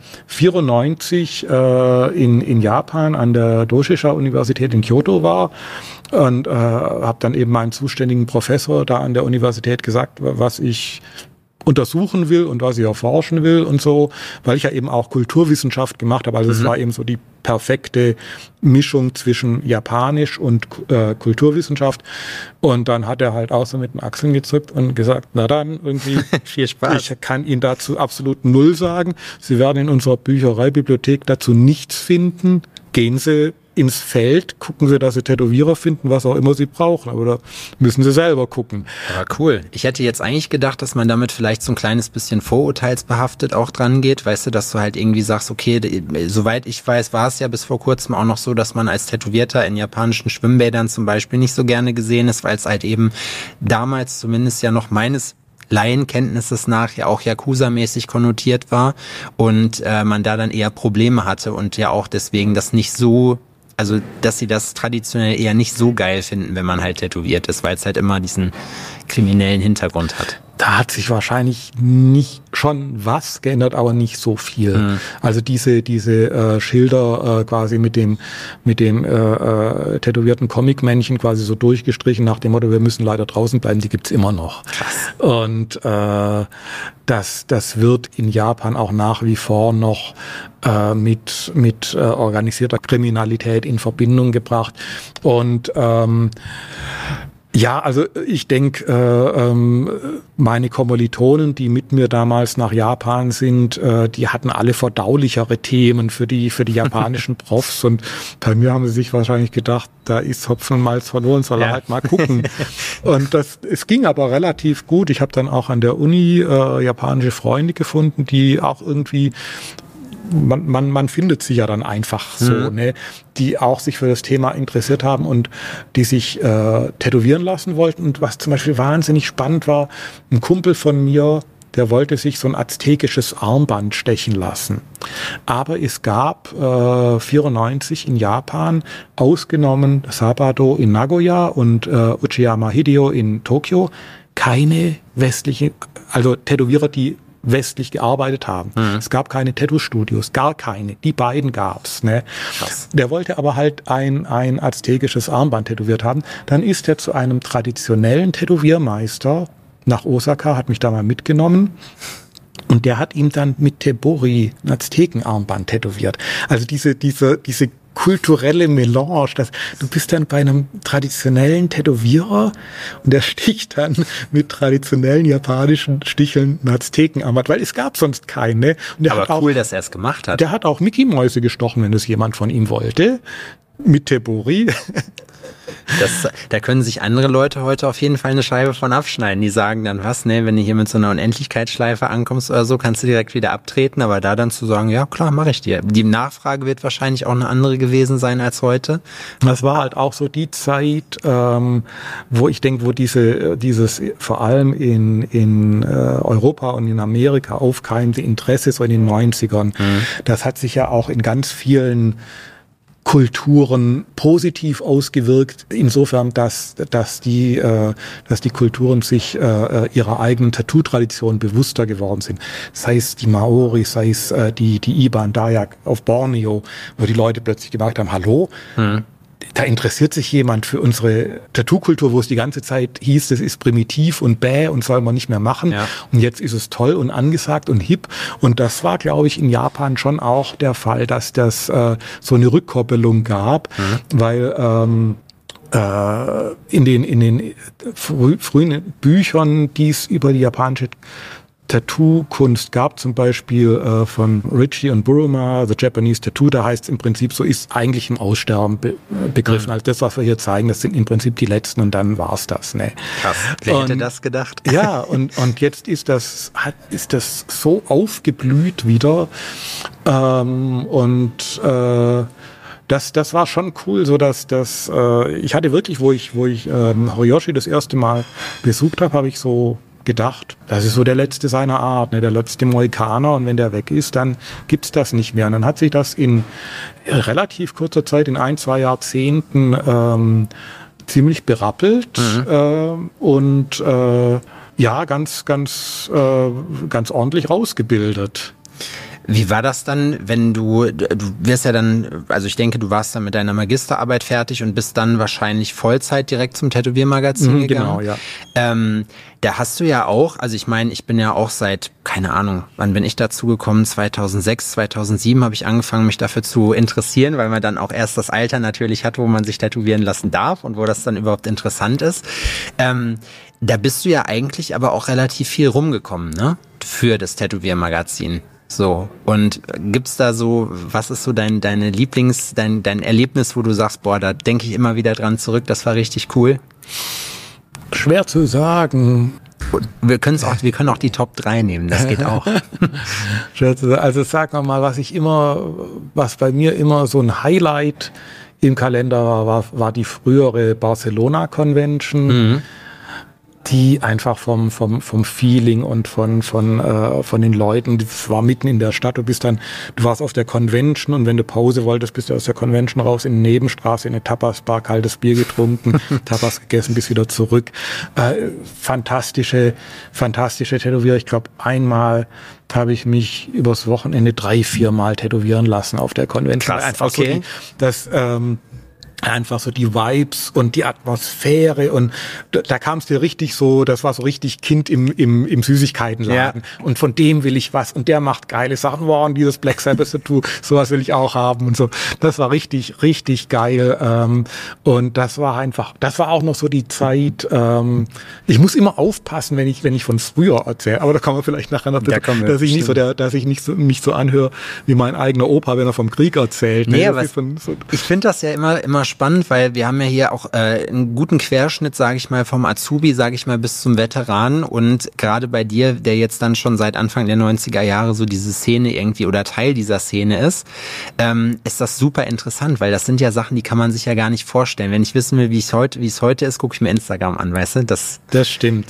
94 in Japan an der Doshisha Universität in Kyoto war und habe dann eben meinem zuständigen Professor da an der Universität gesagt, was ich untersuchen will und was ich erforschen will und so, weil ich ja eben auch Kulturwissenschaft gemacht habe. Also es war eben so die perfekte Mischung zwischen Japanisch und Kulturwissenschaft. Und dann hat er halt auch so mit den Achseln gezückt und gesagt, na dann irgendwie, viel Spaß. Ich kann Ihnen dazu absolut null sagen. Sie werden in unserer Büchereibibliothek dazu nichts finden. Gehen Sie ins Feld, gucken Sie, dass Sie Tätowierer finden, was auch immer Sie brauchen, aber da müssen Sie selber gucken. Aber cool. Ich hätte jetzt eigentlich gedacht, dass man damit vielleicht so ein kleines bisschen vorurteilsbehaftet auch dran geht, weißt du, dass du halt irgendwie sagst, okay, soweit ich weiß, war es ja bis vor kurzem auch noch so, dass man als Tätowierter in japanischen Schwimmbädern zum Beispiel nicht so gerne gesehen ist, weil es halt eben damals zumindest ja noch meines Laienkenntnisses nach ja auch Yakuza-mäßig konnotiert war und man da dann eher Probleme hatte und ja auch deswegen das nicht so, also dass sie das traditionell eher nicht so geil finden, wenn man halt tätowiert ist, weil es halt immer diesen kriminellen Hintergrund hat. Da hat sich wahrscheinlich nicht schon was geändert, aber nicht so viel. Also diese Schilder quasi mit dem tätowierten Comicmännchen quasi so durchgestrichen nach dem Motto, wir müssen leider draußen bleiben, die gibt's immer noch. Krass. Und das wird in Japan auch nach wie vor noch mit organisierter Kriminalität in Verbindung gebracht. Und ja, also ich denke, meine Kommilitonen, die mit mir damals nach Japan sind, die hatten alle verdaulichere Themen für die japanischen Profs und bei mir haben sie sich wahrscheinlich gedacht, da ist Hopfen und Malz verloren, soll er halt mal gucken. Und es ging aber relativ gut. Ich habe dann auch an der Uni japanische Freunde gefunden, die auch irgendwie man findet sie ja dann einfach so, ne, die auch sich für das Thema interessiert haben und die sich tätowieren lassen wollten. Und was zum Beispiel wahnsinnig spannend war, ein Kumpel von mir, der wollte sich so ein aztekisches Armband stechen lassen. Aber es gab 94 in Japan, ausgenommen Sabado in Nagoya und Uchiyama Hideo in Tokio, keine westlichen, also Tätowierer, die westlich gearbeitet haben. Es gab keine Tattoo-Studios, gar keine. Die beiden gab's. Ne? Krass. Der wollte aber halt ein aztekisches Armband tätowiert haben. Dann ist er zu einem traditionellen Tätowiermeister nach Osaka, hat mich da mal mitgenommen. Und der hat ihm dann mit Tebori ein Aztekenarmband tätowiert. Also diese kulturelle Melange, du bist dann bei einem traditionellen Tätowierer und der sticht dann mit traditionellen japanischen Sticheln ein Aztekenarmband, weil es gab sonst keine. Und der aber hat cool, auch, dass er es gemacht hat. Der hat auch Mickey-Mäuse gestochen, wenn es jemand von ihm wollte. Mit Tebori. Da können sich andere Leute heute auf jeden Fall eine Scheibe von abschneiden. Die sagen dann, was, ne, wenn du hier mit so einer Unendlichkeitsschleife ankommst oder so, kannst du direkt wieder abtreten. Aber da dann zu sagen, ja klar, mache ich dir. Die Nachfrage wird wahrscheinlich auch eine andere gewesen sein als heute. Das war halt auch so die Zeit, wo ich denke, wo dieses vor allem in Europa und in Amerika aufkeimende Interesse so in den 90ern, das hat sich ja auch in ganz vielen Kulturen positiv ausgewirkt, insofern, dass die Kulturen sich ihrer eigenen Tattoo-Tradition bewusster geworden sind. Sei es die Maori, sei es die Iban Dayak auf Borneo, wo die Leute plötzlich gemerkt haben, hallo, da interessiert sich jemand für unsere Tattoo-Kultur, wo es die ganze Zeit hieß, das ist primitiv und bäh und soll man nicht mehr machen. Ja. Und jetzt ist es toll und angesagt und hip. Und das war, glaube ich, in Japan schon auch der Fall, dass das so eine Rückkoppelung gab, weil in den frühen Büchern, die es über die japanische Tattoo-Kunst gab, zum Beispiel von Richie und Buruma, The Japanese Tattoo, da heißt es im Prinzip, so ist eigentlich im Aussterben begriffen. Also das, was wir hier zeigen, das sind im Prinzip die letzten und dann war's das. Ne? Krass, wer hätte das gedacht? Ja, und jetzt ist das so aufgeblüht wieder das war schon cool, so dass ich hatte wirklich, wo ich Horiyoshi das erste Mal besucht habe ich so gedacht, das ist so der letzte seiner Art, ne, der letzte Mohikaner, und wenn der weg ist, dann gibt's das nicht mehr. Und dann hat sich das in relativ kurzer Zeit, in 1-2 Jahrzehnten ziemlich berappelt und ganz ordentlich rausgebildet. Wie war das dann, wenn du wirst ja dann, also ich denke, du warst dann mit deiner Magisterarbeit fertig und bist dann wahrscheinlich Vollzeit direkt zum Tätowiermagazin gegangen. Genau, ja. Da hast du ja auch, also ich meine, ich bin ja auch seit, keine Ahnung, wann bin ich dazu gekommen? 2006, 2007 habe ich angefangen, mich dafür zu interessieren, weil man dann auch erst das Alter natürlich hat, wo man sich tätowieren lassen darf und wo das dann überhaupt interessant ist. Da bist du ja eigentlich aber auch relativ viel rumgekommen, ne? Für das Tätowiermagazin. So, und gibt's da so, was ist so dein Erlebnis, wo du sagst, boah, da denke ich immer wieder dran zurück, das war richtig cool? Schwer zu sagen. Wir können auch die Top 3 nehmen, das geht auch. Schwer zu sagen. Also sag mal, was bei mir immer so ein Highlight im Kalender war die frühere Barcelona Convention. Die einfach vom Feeling und von den Leuten, das war mitten in der Stadt, du warst auf der Convention und wenn du Pause wolltest, bist du aus der Convention raus in eine Nebenstraße, in eine Tapas-Bar, kaltes Bier getrunken, Tapas gegessen, bis wieder zurück. Fantastische Tätowierer. Ich glaube, einmal habe ich mich übers Wochenende 3-4 Mal tätowieren lassen auf der Convention. Krass, einfach okay. Einfach so die Vibes und die Atmosphäre, und da kam es dir richtig so, das war so richtig Kind im Süßigkeitenladen. Ja. Und von dem will ich was, und der macht geile Sachen. Wow, und dieses Black Sabbath Tattoo, sowas will ich auch haben und so. Das war richtig, richtig geil. Und das war auch noch so die Zeit, ich muss immer aufpassen, wenn ich von früher erzähle, aber da kann man vielleicht nachher noch, dass ich nicht so anhöre wie mein eigener Opa, wenn er vom Krieg erzählt. Nee, aber ich finde das ja immer spannend, weil wir haben ja hier auch einen guten Querschnitt, sage ich mal, vom Azubi, sage ich mal, bis zum Veteran, und gerade bei dir, der jetzt dann schon seit Anfang der 90er Jahre so diese Szene irgendwie oder Teil dieser Szene ist das super interessant, weil das sind ja Sachen, die kann man sich ja gar nicht vorstellen. Wenn ich wissen will, wie es heute ist, gucke ich mir Instagram an, weißt du? Das stimmt,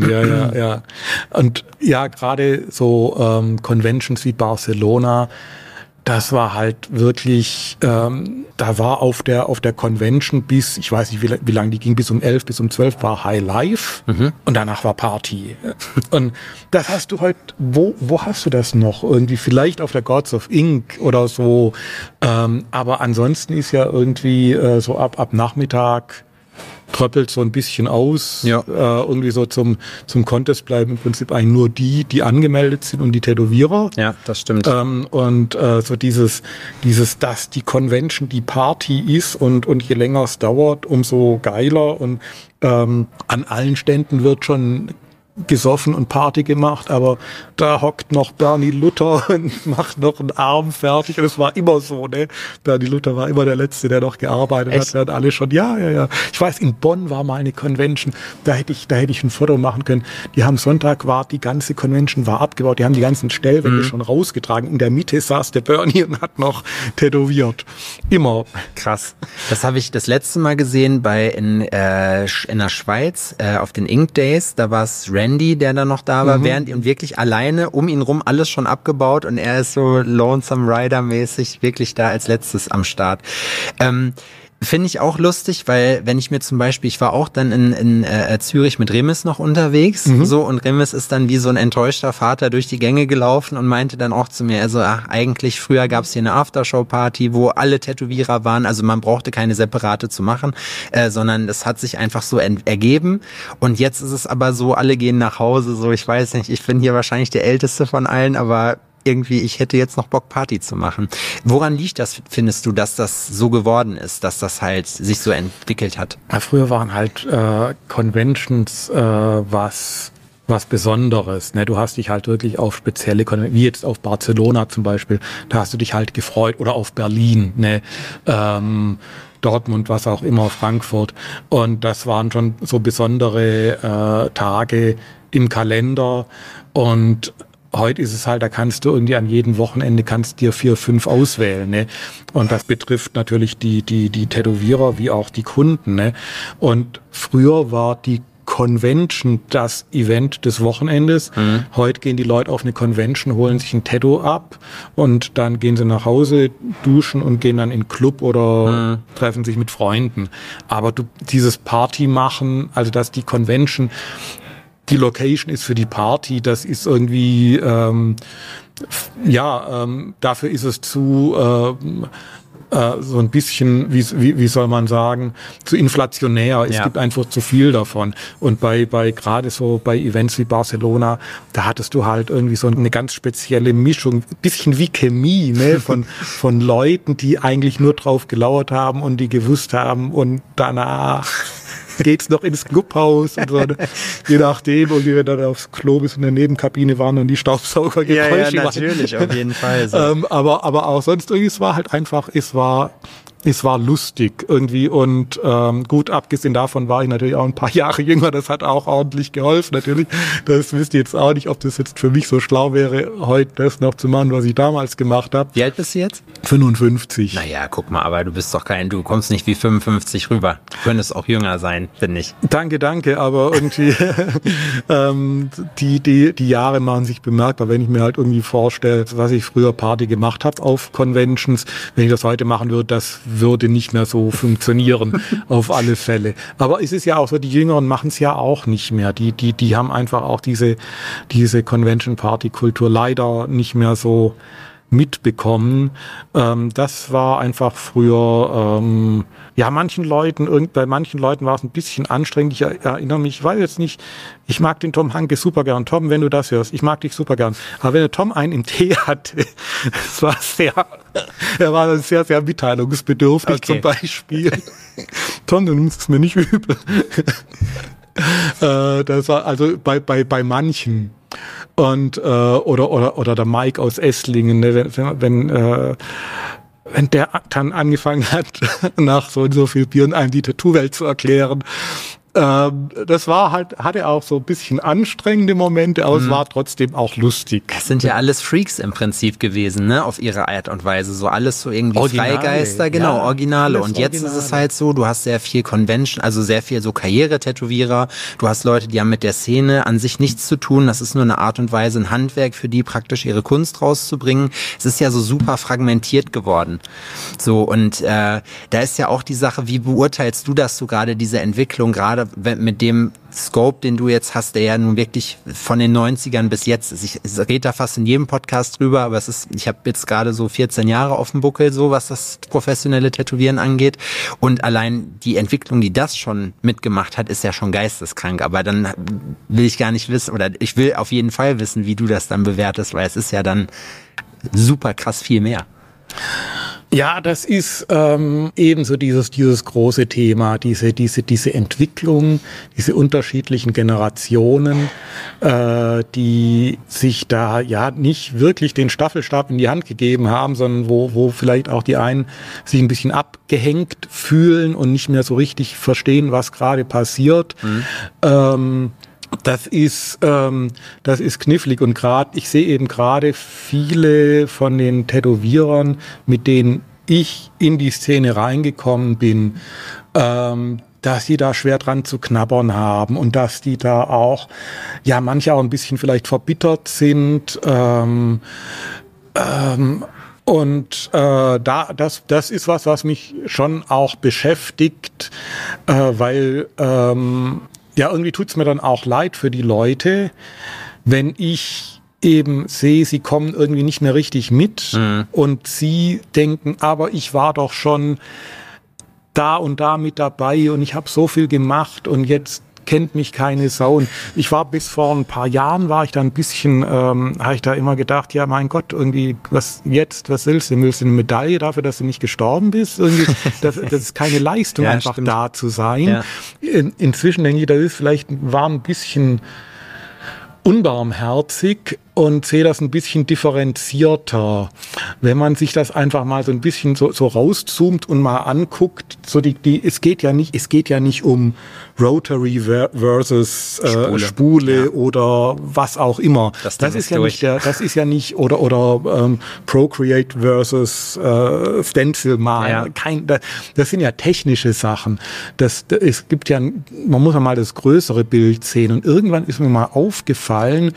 ja. Und ja, gerade so Conventions wie Barcelona, das war halt wirklich, da war auf der Convention bis, ich weiß nicht, wie lange die ging, bis um 11, bis um 12 war High Life und danach war Party. Und das hast du halt, wo hast du das noch? Irgendwie vielleicht auf der Gods of Ink oder so, aber ansonsten ist ja irgendwie so ab Nachmittag tröppelt so ein bisschen aus. Ja. Irgendwie so zum Contest bleiben im Prinzip eigentlich nur die angemeldet sind und die Tätowierer. Ja, das stimmt. Und so dieses, dass die Convention die Party ist und je länger es dauert, umso geiler, und an allen Ständen wird schon gesoffen und Party gemacht, aber da hockt noch Bernie Luther und macht noch einen Arm fertig, und es war immer so, ne? Bernie Luther war immer der Letzte, der noch gearbeitet hat, während alle schon, ja. Ich weiß, in Bonn war mal eine Convention, da hätte ich ein Foto machen können. Die haben Sonntag die ganze Convention war abgebaut, die haben die ganzen Stellwände schon rausgetragen. In der Mitte saß der Bernie und hat noch tätowiert. Immer. Krass. Das habe ich das letzte Mal gesehen in der Schweiz, auf den Ink Days, da war es Randy, der da noch da war, während und wirklich alleine um ihn rum alles schon abgebaut, und er ist so Lonesome Rider mäßig wirklich da als letztes am Start. Finde ich auch lustig, weil wenn ich mir zum Beispiel, ich war auch dann in Zürich mit Remis noch unterwegs, so, und Remis ist dann wie so ein enttäuschter Vater durch die Gänge gelaufen und meinte dann auch zu mir, also eigentlich früher gab es hier eine Aftershow-Party, wo alle Tätowierer waren, also man brauchte keine separate zu machen, sondern es hat sich einfach so ergeben, und jetzt ist es aber so, alle gehen nach Hause, so, ich weiß nicht, ich bin hier wahrscheinlich der Älteste von allen, aber irgendwie, ich hätte jetzt noch Bock, Party zu machen. Woran liegt das, findest du, dass das so geworden ist, dass das halt sich so entwickelt hat? Ja, früher waren halt Conventions was was Besonderes. Ne? Du hast dich halt wirklich auf spezielle, wie jetzt auf Barcelona zum Beispiel, da hast du dich halt gefreut, oder auf Berlin, ne? Dortmund, was auch immer, Frankfurt. Und das waren schon so besondere Tage im Kalender. Und heute ist es halt, da kannst du irgendwie an jedem Wochenende kannst dir 4, 5 auswählen, ne? Und das betrifft natürlich die Tätowierer wie auch die Kunden, ne? Und früher war die Convention das Event des Wochenendes. Heute gehen die Leute auf eine Convention, holen sich ein Tattoo ab und dann gehen sie nach Hause, duschen und gehen dann in den Club oder treffen sich mit Freunden. Aber dieses Party machen, also dass die Convention die Location ist für die Party, das ist irgendwie, dafür ist es zu so ein bisschen, wie soll man sagen, zu inflationär. Es gibt einfach zu viel davon. Und bei gerade so bei Events wie Barcelona, da hattest du halt irgendwie so eine ganz spezielle Mischung, bisschen wie Chemie, ne, von Leuten, die eigentlich nur drauf gelauert haben und die gewusst haben und danach geht's noch ins Clubhaus und so, je nachdem, und wie wir dann aufs Klo bis in der Nebenkabine waren und die Staubsaugergeräusche. Ja, natürlich, auf jeden Fall. So. Aber auch sonst irgendwie, es war halt einfach, es war lustig irgendwie und gut, abgesehen davon war ich natürlich auch ein paar Jahre jünger, das hat auch ordentlich geholfen natürlich. Das wisst ihr jetzt auch nicht, ob das jetzt für mich so schlau wäre, heute das noch zu machen, was ich damals gemacht habe. Wie alt bist du jetzt? 55. Naja, guck mal, aber du kommst nicht wie 55 rüber. Du könntest auch jünger sein, finde ich. Danke, aber irgendwie die Jahre machen sich bemerkbar, wenn ich mir halt irgendwie vorstelle, was ich früher Party gemacht habe auf Conventions, wenn ich das heute machen würde, das würde nicht mehr so funktionieren, auf alle Fälle. Aber es ist ja auch so, die Jüngeren machen es ja auch nicht mehr. Die haben einfach auch diese Convention-Party-Kultur leider nicht mehr so mitbekommen. Das war einfach früher, bei manchen Leuten war es ein bisschen anstrengend. Ich erinnere mich, ich weiß jetzt nicht, ich mag den Tom Hanke super gern. Tom, wenn du das hörst, ich mag dich super gern. Aber wenn der Tom einen im Tee hatte, er war sehr, sehr mitteilungsbedürftig, zum Beispiel. Tom, du nimmst es mir nicht übel. Das war also bei manchen. Und oder der Mike aus Esslingen, ne, wenn der dann angefangen hat, nach so viel Bier einem die Tattoo-Welt zu erklären, das war halt, hatte auch so ein bisschen anstrengende Momente, aber es war trotzdem auch lustig. Das sind ja alles Freaks im Prinzip gewesen, ne, auf ihre Art und Weise, so alles so irgendwie Originale, Freigeister, genau, ja, Originale. Und jetzt ist es halt so, du hast sehr viel Convention, also sehr viel so Karriere-Tätowierer, du hast Leute, die haben mit der Szene an sich nichts zu tun, das ist nur eine Art und Weise, ein Handwerk für die praktisch ihre Kunst rauszubringen. Es ist ja so super fragmentiert geworden. So, und da ist ja auch die Sache, wie beurteilst du das so gerade, diese Entwicklung, gerade mit dem Scope, den du jetzt hast, der ja nun wirklich von den 90ern bis jetzt ist. Ich rede da fast in jedem Podcast drüber, aber ich habe jetzt gerade so 14 Jahre auf dem Buckel, so was das professionelle Tätowieren angeht. Und allein die Entwicklung, die das schon mitgemacht hat, ist ja schon geisteskrank. Aber dann will ich gar nicht wissen, oder ich will auf jeden Fall wissen, wie du das dann bewertest, weil es ist ja dann super krass viel mehr. Ja, das ist ebenso dieses große Thema, diese Entwicklung, diese unterschiedlichen Generationen, die sich da ja nicht wirklich den Staffelstab in die Hand gegeben haben, sondern wo vielleicht auch die einen sich ein bisschen abgehängt fühlen und nicht mehr so richtig verstehen, was gerade passiert. Das ist knifflig und ich sehe eben gerade viele von den Tätowierern, mit denen ich in die Szene reingekommen bin, dass die da schwer dran zu knabbern haben und dass die da auch, ja, manche auch ein bisschen vielleicht verbittert sind. Das ist was mich schon auch beschäftigt, weil ja, irgendwie tut's mir dann auch leid für die Leute, wenn ich eben sehe, sie kommen irgendwie nicht mehr richtig mit und sie denken, aber ich war doch schon da und da mit dabei und ich habe so viel gemacht und jetzt kennt mich keine Sau. Und ich war bis vor ein paar Jahren, war ich da ein bisschen, habe ich da immer gedacht, ja mein Gott, irgendwie, was willst du? Willst du eine Medaille dafür, dass du nicht gestorben bist? Irgendwie, das ist keine Leistung, ja, einfach stimmt. Da zu sein. Ja. Inzwischen denke ich, war ein bisschen unbarmherzig und sehe das ein bisschen differenzierter. Wenn man sich das einfach mal so ein bisschen so rauszoomt und mal anguckt, so es geht ja nicht um Rotary versus Spule oder was auch immer. Das ist ja nicht oder Procreate versus Stencil malen. Ja. Das sind ja technische Sachen. Es gibt ja, man muss ja mal das größere Bild sehen. Und irgendwann ist mir mal aufgefallen,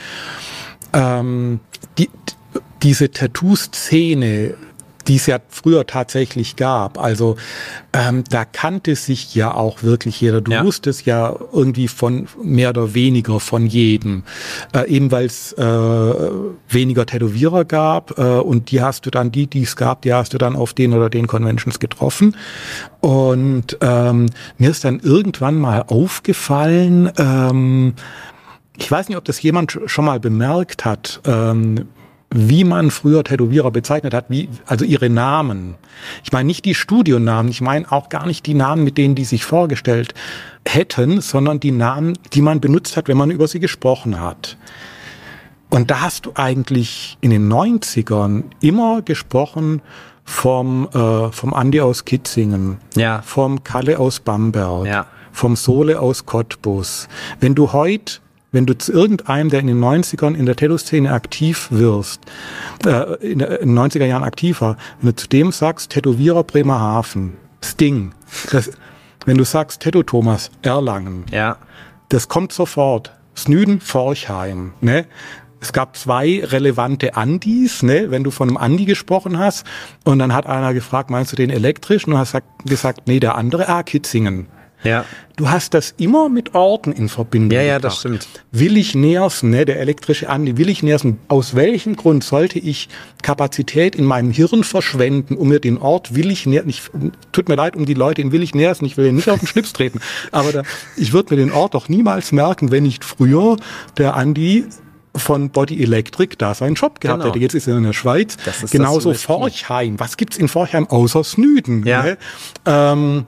diese Tattoo-Szene, die es ja früher tatsächlich gab, also da kannte sich ja auch wirklich jeder. Du wusstest ja irgendwie von mehr oder weniger von jedem, eben weil es weniger Tätowierer gab und die hast du dann, die es gab, die hast du dann auf den oder den Conventions getroffen. Und mir ist dann irgendwann mal aufgefallen, ich weiß nicht, ob das jemand schon mal bemerkt hat, wie man früher Tätowierer bezeichnet hat, also ihre Namen. Ich meine nicht die Studionamen, ich meine auch gar nicht die Namen, mit denen die sich vorgestellt hätten, sondern die Namen, die man benutzt hat, wenn man über sie gesprochen hat. Und da hast du eigentlich in den 90ern immer gesprochen vom Andi aus Kitzingen, vom Kalle aus Bamberg, vom Sole aus Cottbus. Wenn du zu irgendeinem, der in den 90ern in der Tattoo-Szene aktiv wirst, in den 90er Jahren aktiv war, wenn du zu dem sagst, Tätowierer Bremerhaven, Sting, wenn du sagst Tattoo Thomas Erlangen, das kommt sofort. Snüden, Forchheim, ne? Es gab 2 relevante Andis, ne, wenn du von einem Andi gesprochen hast, und dann hat einer gefragt, meinst du den elektrisch? Und du hast gesagt, nee, der andere, Kitzingen. Ja. Du hast das immer mit Orten in Verbindung gebracht. Ja, das stimmt. Willich Nersen, ne, der elektrische Andi, Willich Nersen. Aus welchem Grund sollte ich Kapazität in meinem Hirn verschwenden, um mir den Ort Willich Nersen, tut mir leid um die Leute in Willich Nersen, ich will ihnen nicht auf den Schlips treten, aber ich würde mir den Ort doch niemals merken, wenn nicht früher der Andi von Body Electric da seinen Job gehabt hätte. Jetzt ist er in der Schweiz. Genauso Forchheim. Was gibt's in Forchheim außer Snüden? Ja. Ne?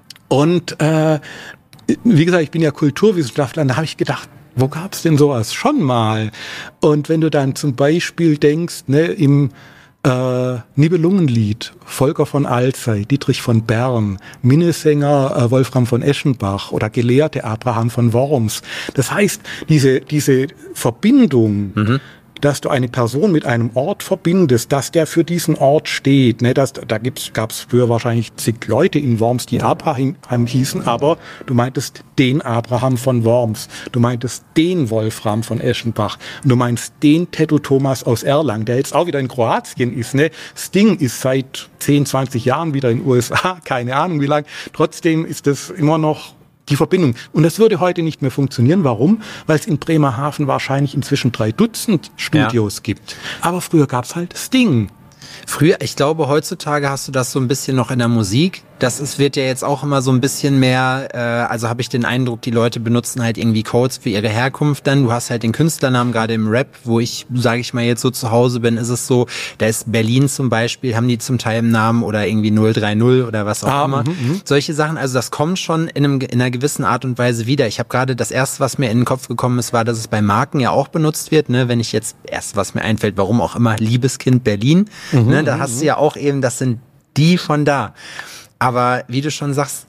Wie gesagt, ich bin ja Kulturwissenschaftler, und da habe ich gedacht, wo gab's denn sowas schon mal? Und wenn du dann zum Beispiel denkst, ne, im Nibelungenlied, Volker von Alzey, Dietrich von Bern, Minnesänger Wolfram von Eschenbach oder Gelehrte Abraham von Worms. Das heißt, diese Verbindung, dass du eine Person mit einem Ort verbindest, dass der für diesen Ort steht. Ne, da gab's früher wahrscheinlich zig Leute in Worms, die Abraham hießen, aber du meintest den Abraham von Worms, du meintest den Wolfram von Eschenbach, und du meinst den Tattoo Thomas aus Erlangen, der jetzt auch wieder in Kroatien ist. Ne? Sting ist seit 10, 20 Jahren wieder in den USA, keine Ahnung wie lang. Trotzdem ist das immer noch die Verbindung. Und das würde heute nicht mehr funktionieren. Warum? Weil es in Bremerhaven wahrscheinlich inzwischen 3 Dutzend Studios gibt. Aber früher gab's halt Sting. Früher, ich glaube, heutzutage hast du das so ein bisschen noch in der Musik. Wird ja jetzt auch immer so ein bisschen mehr, also habe ich den Eindruck, die Leute benutzen halt irgendwie Codes für ihre Herkunft dann. Du hast halt den Künstlernamen, gerade im Rap, wo ich, sage ich mal, jetzt so zu Hause bin, ist es so, da ist Berlin zum Beispiel, haben die zum Teil im Namen oder irgendwie 030 oder was auch immer. Solche Sachen, also das kommt schon in einer gewissen Art und Weise wieder. Ich habe gerade das erste, was mir in den Kopf gekommen ist, war, dass es bei Marken ja auch benutzt wird, ne? Wenn ich jetzt erst, was mir einfällt, warum auch immer, Liebeskind Berlin, ne? Da hast du ja auch eben, das sind die von da. Aber wie du schon sagst,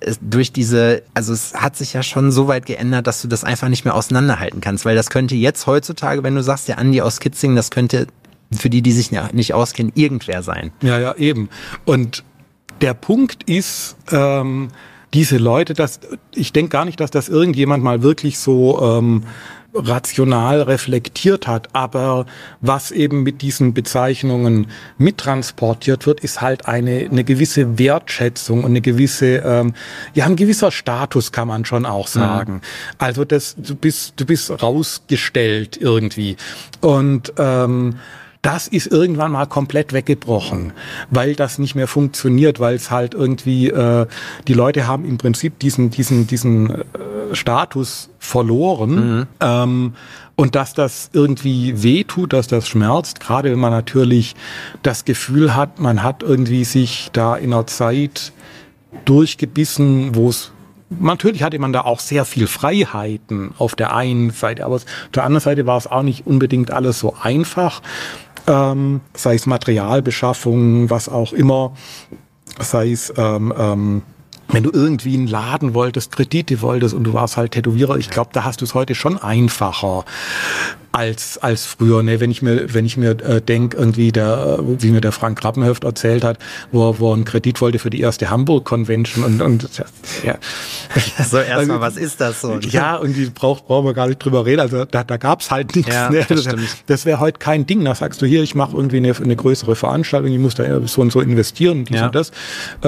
es hat sich ja schon so weit geändert, dass du das einfach nicht mehr auseinanderhalten kannst, weil das könnte jetzt heutzutage, wenn du sagst, der Andi aus Kitzingen, das könnte für die sich nicht auskennen, irgendwer sein. Ja, eben. Und der Punkt ist, diese Leute, ich denke gar nicht, dass das irgendjemand mal wirklich so rational reflektiert hat, aber was eben mit diesen Bezeichnungen mittransportiert wird, ist halt eine gewisse Wertschätzung und eine gewisse, ein gewisser Status, kann man schon auch sagen. Also du bist rausgestellt irgendwie. Und das ist irgendwann mal komplett weggebrochen, weil das nicht mehr funktioniert, weil es halt irgendwie, die Leute haben im Prinzip diesen Status verloren. Und dass das irgendwie wehtut, dass das schmerzt, gerade wenn man natürlich das Gefühl hat, man hat irgendwie sich da in einer Zeit durchgebissen, wo es natürlich hatte man da auch sehr viel Freiheiten auf der einen Seite, aber auf der anderen Seite war es auch nicht unbedingt alles so einfach, sei es Materialbeschaffung, was auch immer, sei es wenn du irgendwie einen Laden wolltest, Kredite wolltest und du warst halt Tätowierer, ich glaube, da hast du es heute schon einfacher als früher. Ne? Wenn ich mir denke, irgendwie wie mir der Frank Rappenhöft erzählt hat, wo er einen Kredit wollte für die erste Hamburg Convention und ja. So erstmal, was ist das so? Ja, und die brauchen wir gar nicht drüber reden. Also da gab's halt nichts. Ja, ne? Das wäre heute kein Ding. Da sagst du hier, ich mache irgendwie eine größere Veranstaltung, ich muss da so und so investieren, dies und das.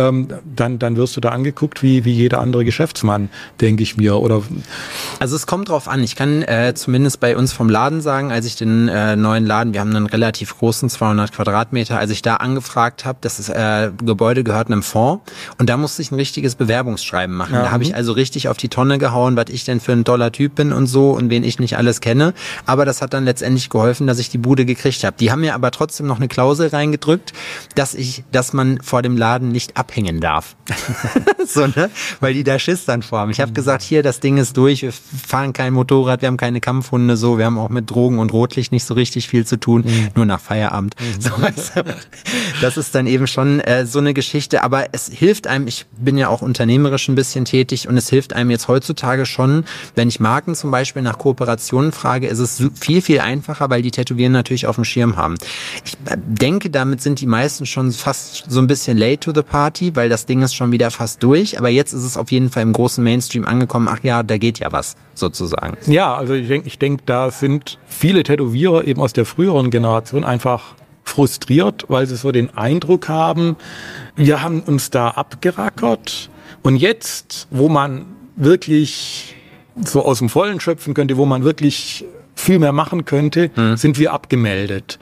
Dann wirst du da angeguckt wie jeder andere Geschäftsmann, denke ich mir. Oder also es kommt drauf an. Ich kann zumindest bei uns vom Laden sagen, als ich den neuen Laden, wir haben einen relativ großen, 200 Quadratmeter, als ich da angefragt habe, das Gebäude gehört einem Fonds und da musste ich ein richtiges Bewerbungsschreiben machen. Ja. Da habe ich also richtig auf die Tonne gehauen, was ich denn für ein toller Typ bin und so und wen ich nicht alles kenne. Aber das hat dann letztendlich geholfen, dass ich die Bude gekriegt habe. Die haben mir aber trotzdem noch eine Klausel reingedrückt, dass man vor dem Laden nicht abhängen darf. So, ne? Weil die da Schiss dann vor haben. Ich habe gesagt, hier, das Ding ist durch, wir fahren kein Motorrad, wir haben keine Kampfhunde, so, wir haben auch mit Drogen und Rotlicht nicht so richtig viel zu tun, nur nach Feierabend. So, also, das ist dann eben schon so eine Geschichte, aber es hilft einem, ich bin ja auch unternehmerisch ein bisschen tätig und es hilft einem jetzt heutzutage schon, wenn ich Marken zum Beispiel nach Kooperationen frage, ist es viel, viel einfacher, weil die Tätowieren natürlich auf dem Schirm haben. Ich denke, damit sind die meisten schon fast so ein bisschen late to the party, weil das Ding ist schon wieder fast durch, aber jetzt ist es auf jeden Fall im großen Mainstream angekommen, ach ja, da geht ja was, sozusagen. Ja, also ich denke, da sind viele Tätowierer eben aus der früheren Generation einfach frustriert, weil sie so den Eindruck haben, wir haben uns da abgerackert und jetzt, wo man wirklich so aus dem Vollen schöpfen könnte, wo man wirklich viel mehr machen könnte, sind wir abgemeldet.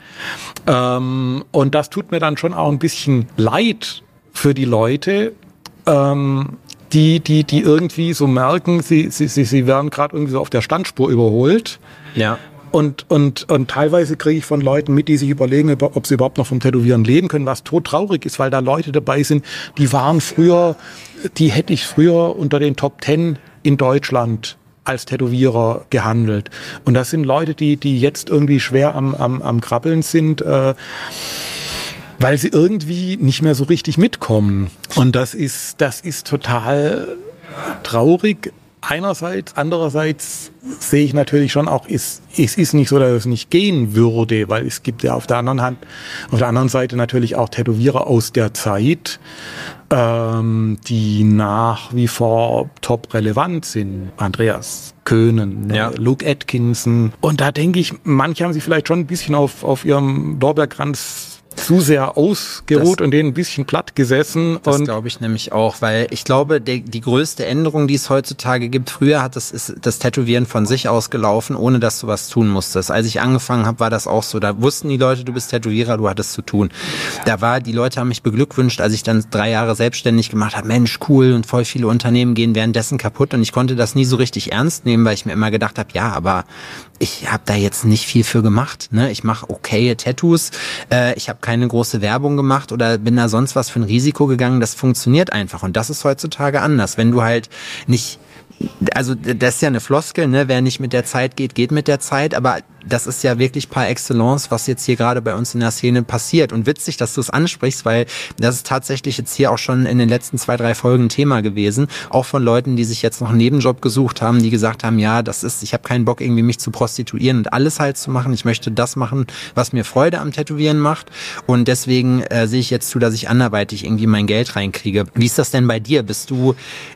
Und das tut mir dann schon auch ein bisschen leid für die Leute, die irgendwie so merken, sie werden gerade irgendwie so auf der Standspur überholt. Ja. Und teilweise kriege ich von Leuten mit, die sich überlegen, ob sie überhaupt noch vom Tätowieren leben können, was todtraurig ist, weil da Leute dabei sind, die hätte ich früher unter den Top 10 in Deutschland als Tätowierer gehandelt. Und das sind Leute, die jetzt irgendwie schwer am Krabbeln sind, weil sie irgendwie nicht mehr so richtig mitkommen. Und das ist total traurig. Einerseits, andererseits sehe ich natürlich schon auch, es ist nicht so, dass es nicht gehen würde, weil es gibt ja auf der anderen Seite natürlich auch Tätowierer aus der Zeit, die nach wie vor top relevant sind. Andreas Köhnen, ja. Luke Atkinson. Und da denke ich, manche haben sich vielleicht schon ein bisschen auf ihrem Lorbeerkranz zu sehr ausgeruht und denen ein bisschen platt gesessen. Das glaube ich nämlich auch, weil ich glaube, die größte Änderung, die es heutzutage gibt, früher ist das Tätowieren von sich aus gelaufen, ohne dass du was tun musstest. Als ich angefangen habe, war das auch so. Da wussten die Leute, du bist Tätowierer, du hattest zu tun. Die Leute haben mich beglückwünscht, als ich dann 3 Jahre selbstständig gemacht habe, Mensch, cool, und voll viele Unternehmen gehen währenddessen kaputt und ich konnte das nie so richtig ernst nehmen, weil ich mir immer gedacht habe, ja, aber ich habe da jetzt nicht viel für gemacht. Ne? Ich mache okaye Tattoos, ich habe keine große Werbung gemacht oder bin da sonst was für ein Risiko gegangen. Das funktioniert einfach und das ist heutzutage anders. Wenn du halt nicht, also das ist ja eine Floskel, ne? Wer nicht mit der Zeit geht, geht mit der Zeit, aber das ist ja wirklich par excellence, was jetzt hier gerade bei uns in der Szene passiert. Und witzig, dass du es ansprichst, weil das ist tatsächlich jetzt hier auch schon in den letzten 2, 3 Folgen Thema gewesen. Auch von Leuten, die sich jetzt noch einen Nebenjob gesucht haben, die gesagt haben, ja, ich habe keinen Bock, irgendwie mich zu prostituieren und alles halt zu machen. Ich möchte das machen, was mir Freude am Tätowieren macht. Und deswegen sehe ich jetzt zu, dass ich anderweitig irgendwie mein Geld reinkriege. Wie ist das denn bei dir? Bist du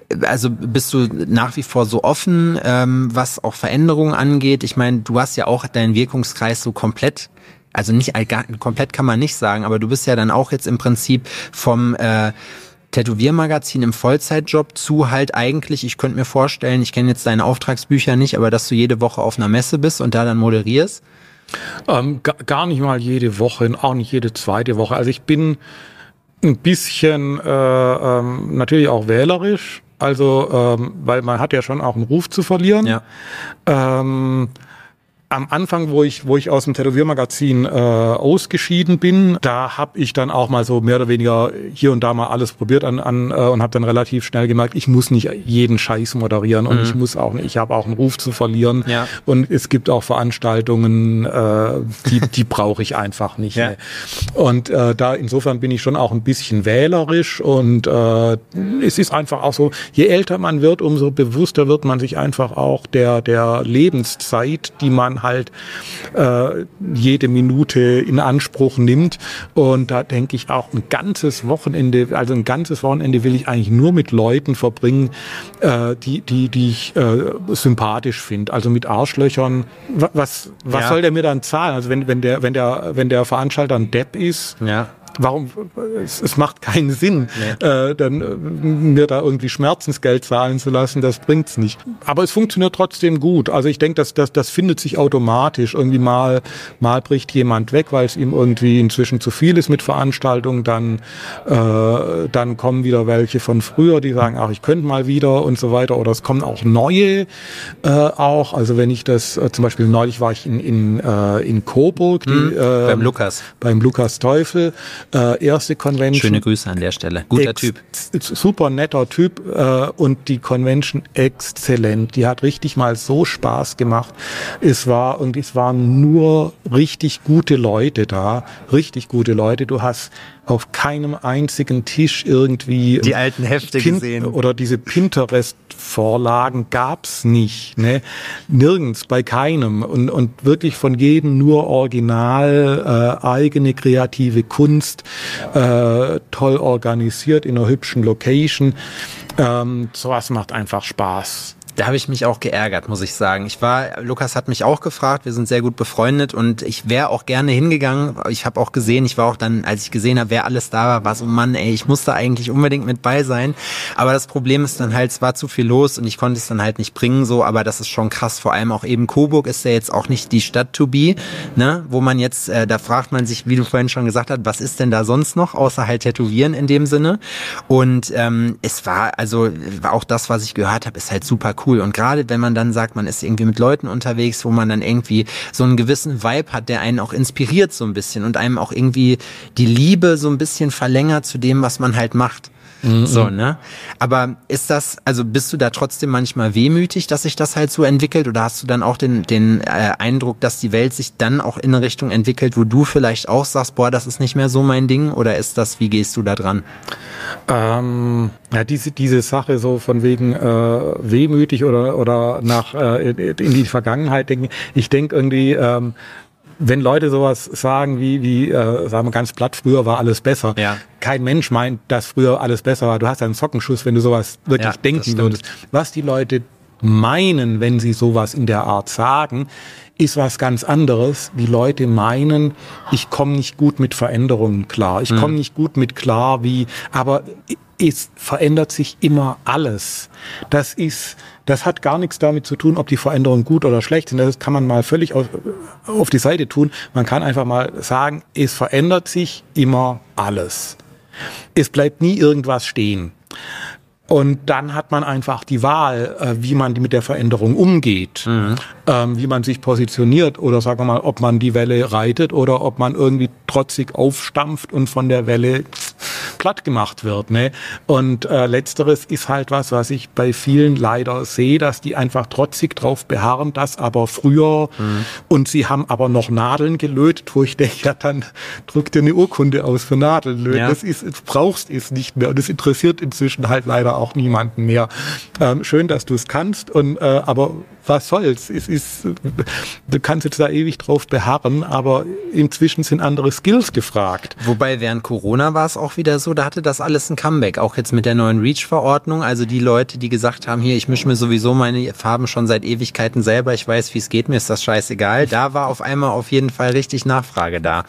nach wie vor so offen, was auch Veränderungen angeht? Ich meine, du hast ja auch deinen Wirkungskreis so komplett, also nicht komplett kann man nicht sagen, aber du bist ja dann auch jetzt im Prinzip vom Tätowiermagazin im Vollzeitjob zu halt eigentlich, ich könnte mir vorstellen, ich kenne jetzt deine Auftragsbücher nicht, aber dass du jede Woche auf einer Messe bist und da dann moderierst? Gar nicht mal jede Woche, auch nicht jede zweite Woche. Also ich bin ein bisschen natürlich auch wählerisch, also weil man hat ja schon auch einen Ruf zu verlieren. Ja. am Anfang, wo ich aus dem Tätowiermagazin ausgeschieden bin, da habe ich dann auch mal so mehr oder weniger hier und da mal alles probiert und habe dann relativ schnell gemerkt, ich muss nicht jeden Scheiß moderieren und ich habe auch einen Ruf zu verlieren. Ja. Und es gibt auch Veranstaltungen, die brauche ich einfach nicht. Ja. Und da insofern bin ich schon auch ein bisschen wählerisch und es ist einfach auch so, je älter man wird, umso bewusster wird man sich einfach auch der Lebenszeit, die man halt jede Minute in Anspruch nimmt. Und da denke ich auch ein ganzes Wochenende will ich eigentlich nur mit Leuten verbringen, die ich sympathisch finde. Also mit Arschlöchern. Was soll der mir dann zahlen? Also wenn der Veranstalter ein Depp ist, warum? Es macht keinen Sinn, dann mir da irgendwie Schmerzensgeld zahlen zu lassen. Das bringt's nicht. Aber es funktioniert trotzdem gut. Also ich denke, das findet sich automatisch. Irgendwie mal bricht jemand weg, weil es ihm irgendwie inzwischen zu viel ist mit Veranstaltungen. Dann kommen wieder welche von früher, die sagen, ach, ich könnte mal wieder und so weiter. Oder es kommen auch neue auch. Also wenn ich das zum Beispiel neulich war ich in Coburg beim Lukas Teufel. Erste Convention. Schöne Grüße an der Stelle. Guter Typ. Super netter Typ und die Convention exzellent. Die hat richtig mal so Spaß gemacht. Es waren nur richtig gute Leute da. Richtig gute Leute. Du hast auf keinem einzigen Tisch irgendwie die alten Hefte gesehen. Oder diese Pinterest-Vorlagen gab's nicht. Ne? Nirgends, bei keinem. Und wirklich von jedem nur original, eigene kreative Kunst, toll organisiert in einer hübschen Location. Sowas macht einfach Spaß. Da habe ich mich auch geärgert, muss ich sagen. Lukas hat mich auch gefragt, wir sind sehr gut befreundet und ich wäre auch gerne hingegangen. Ich habe auch gesehen, ich war auch dann, als ich gesehen habe, wer alles da war so, Mann, ey, ich musste eigentlich unbedingt mit bei sein. Aber das Problem ist dann halt, es war zu viel los und ich konnte es dann halt nicht bringen, so, aber das ist schon krass. Vor allem auch eben Coburg ist ja jetzt auch nicht die Stadt to be, ne, wo man jetzt, da fragt man sich, wie du vorhin schon gesagt hast, was ist denn da sonst noch, außer halt Tätowieren in dem Sinne. Und es war, also auch das, was ich gehört habe, ist halt super cool. Und gerade wenn man dann sagt, man ist irgendwie mit Leuten unterwegs, wo man dann irgendwie so einen gewissen Vibe hat, der einen auch inspiriert so ein bisschen und einem auch irgendwie die Liebe so ein bisschen verlängert zu dem, was man halt macht. So, ne? Aber bist du da trotzdem manchmal wehmütig, dass sich das halt so entwickelt, oder hast du dann auch den Eindruck, dass die Welt sich dann auch in eine Richtung entwickelt, wo du vielleicht auch sagst, boah, das ist nicht mehr so mein Ding, oder wie gehst du da dran? Diese Sache so von wegen wehmütig oder nach in die Vergangenheit denken. Ich denke irgendwie, wenn Leute sowas sagen wie sagen wir ganz platt, früher war alles besser. Ja. Kein Mensch meint, dass früher alles besser war. Du hast einen Sockenschuss, wenn du sowas wirklich denken würdest. Was die Leute meinen, wenn sie sowas in der Art sagen, ist was ganz anderes. Die Leute meinen, ich komme nicht gut mit Veränderungen klar. Ich komme nicht gut mit klar, aber es verändert sich immer alles. Das hat gar nichts damit zu tun, ob die Veränderungen gut oder schlecht sind. Das kann man mal völlig auf die Seite tun. Man kann einfach mal sagen, es verändert sich immer alles. Es bleibt nie irgendwas stehen. Und dann hat man einfach die Wahl, wie man mit der Veränderung umgeht, wie man sich positioniert oder sagen wir mal, ob man die Welle reitet oder ob man irgendwie trotzig aufstampft und von der Welle platt gemacht wird. Ne? Und letzteres ist halt was ich bei vielen leider sehe, dass die einfach trotzig drauf beharren, das aber früher und sie haben aber noch Nadeln gelötet, wo ich denke, ja, dann drück dir eine Urkunde aus für Nadeln. Ja. Du brauchst es nicht mehr und es interessiert inzwischen halt leider auch niemanden mehr. Schön, dass du es kannst, aber was soll's? Du kannst jetzt da ewig drauf beharren, aber inzwischen sind andere Skills gefragt. Wobei während Corona war es auch wieder so, da hatte das alles ein Comeback, auch jetzt mit der neuen REACH-Verordnung, also die Leute, die gesagt haben, hier, ich mische mir sowieso meine Farben schon seit Ewigkeiten selber, ich weiß, wie es geht, mir ist das scheißegal, da war auf einmal auf jeden Fall richtig Nachfrage da.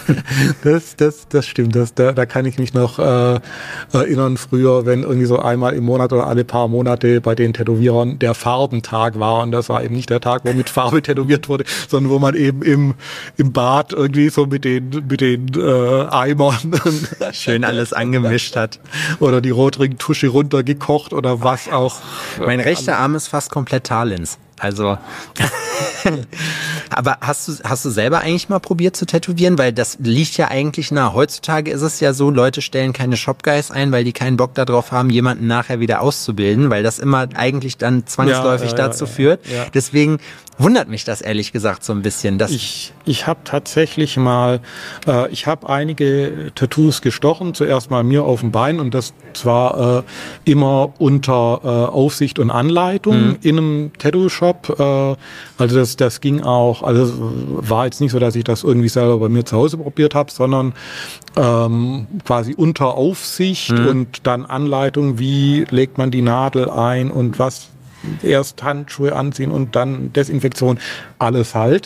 Das stimmt, da kann ich mich noch erinnern, früher, wenn irgendwie so einmal im Monat oder alle paar Monate bei den Tätowierern der Farbentag war, und das war eben nicht der Tag, wo mit Farbe tätowiert wurde, sondern wo man eben im Bad irgendwie so mit den Eimern schön alles angemischt hat. Oder die Rotringtusche runtergekocht oder was auch. Mein rechter Arm ist fast komplett Talens. Also Aber hast du selber eigentlich mal probiert zu tätowieren? Weil das liegt ja eigentlich nah. Heutzutage ist es ja so, Leute stellen keine Shopguys ein, weil die keinen Bock darauf haben, jemanden nachher wieder auszubilden, weil das immer eigentlich dann zwangsläufig dazu führt. Ja. Deswegen wundert mich das ehrlich gesagt so ein bisschen. Dass ich habe tatsächlich mal, ich habe einige Tattoos gestochen, zuerst mal mir auf dem Bein und das zwar immer unter Aufsicht und Anleitung in einem Tattoo-Shop. Also das ging auch, also war jetzt nicht so, dass ich das irgendwie selber bei mir zu Hause probiert habe, sondern quasi unter Aufsicht und dann Anleitung, wie legt man die Nadel ein und was. Erst Handschuhe anziehen und dann Desinfektion, alles halt.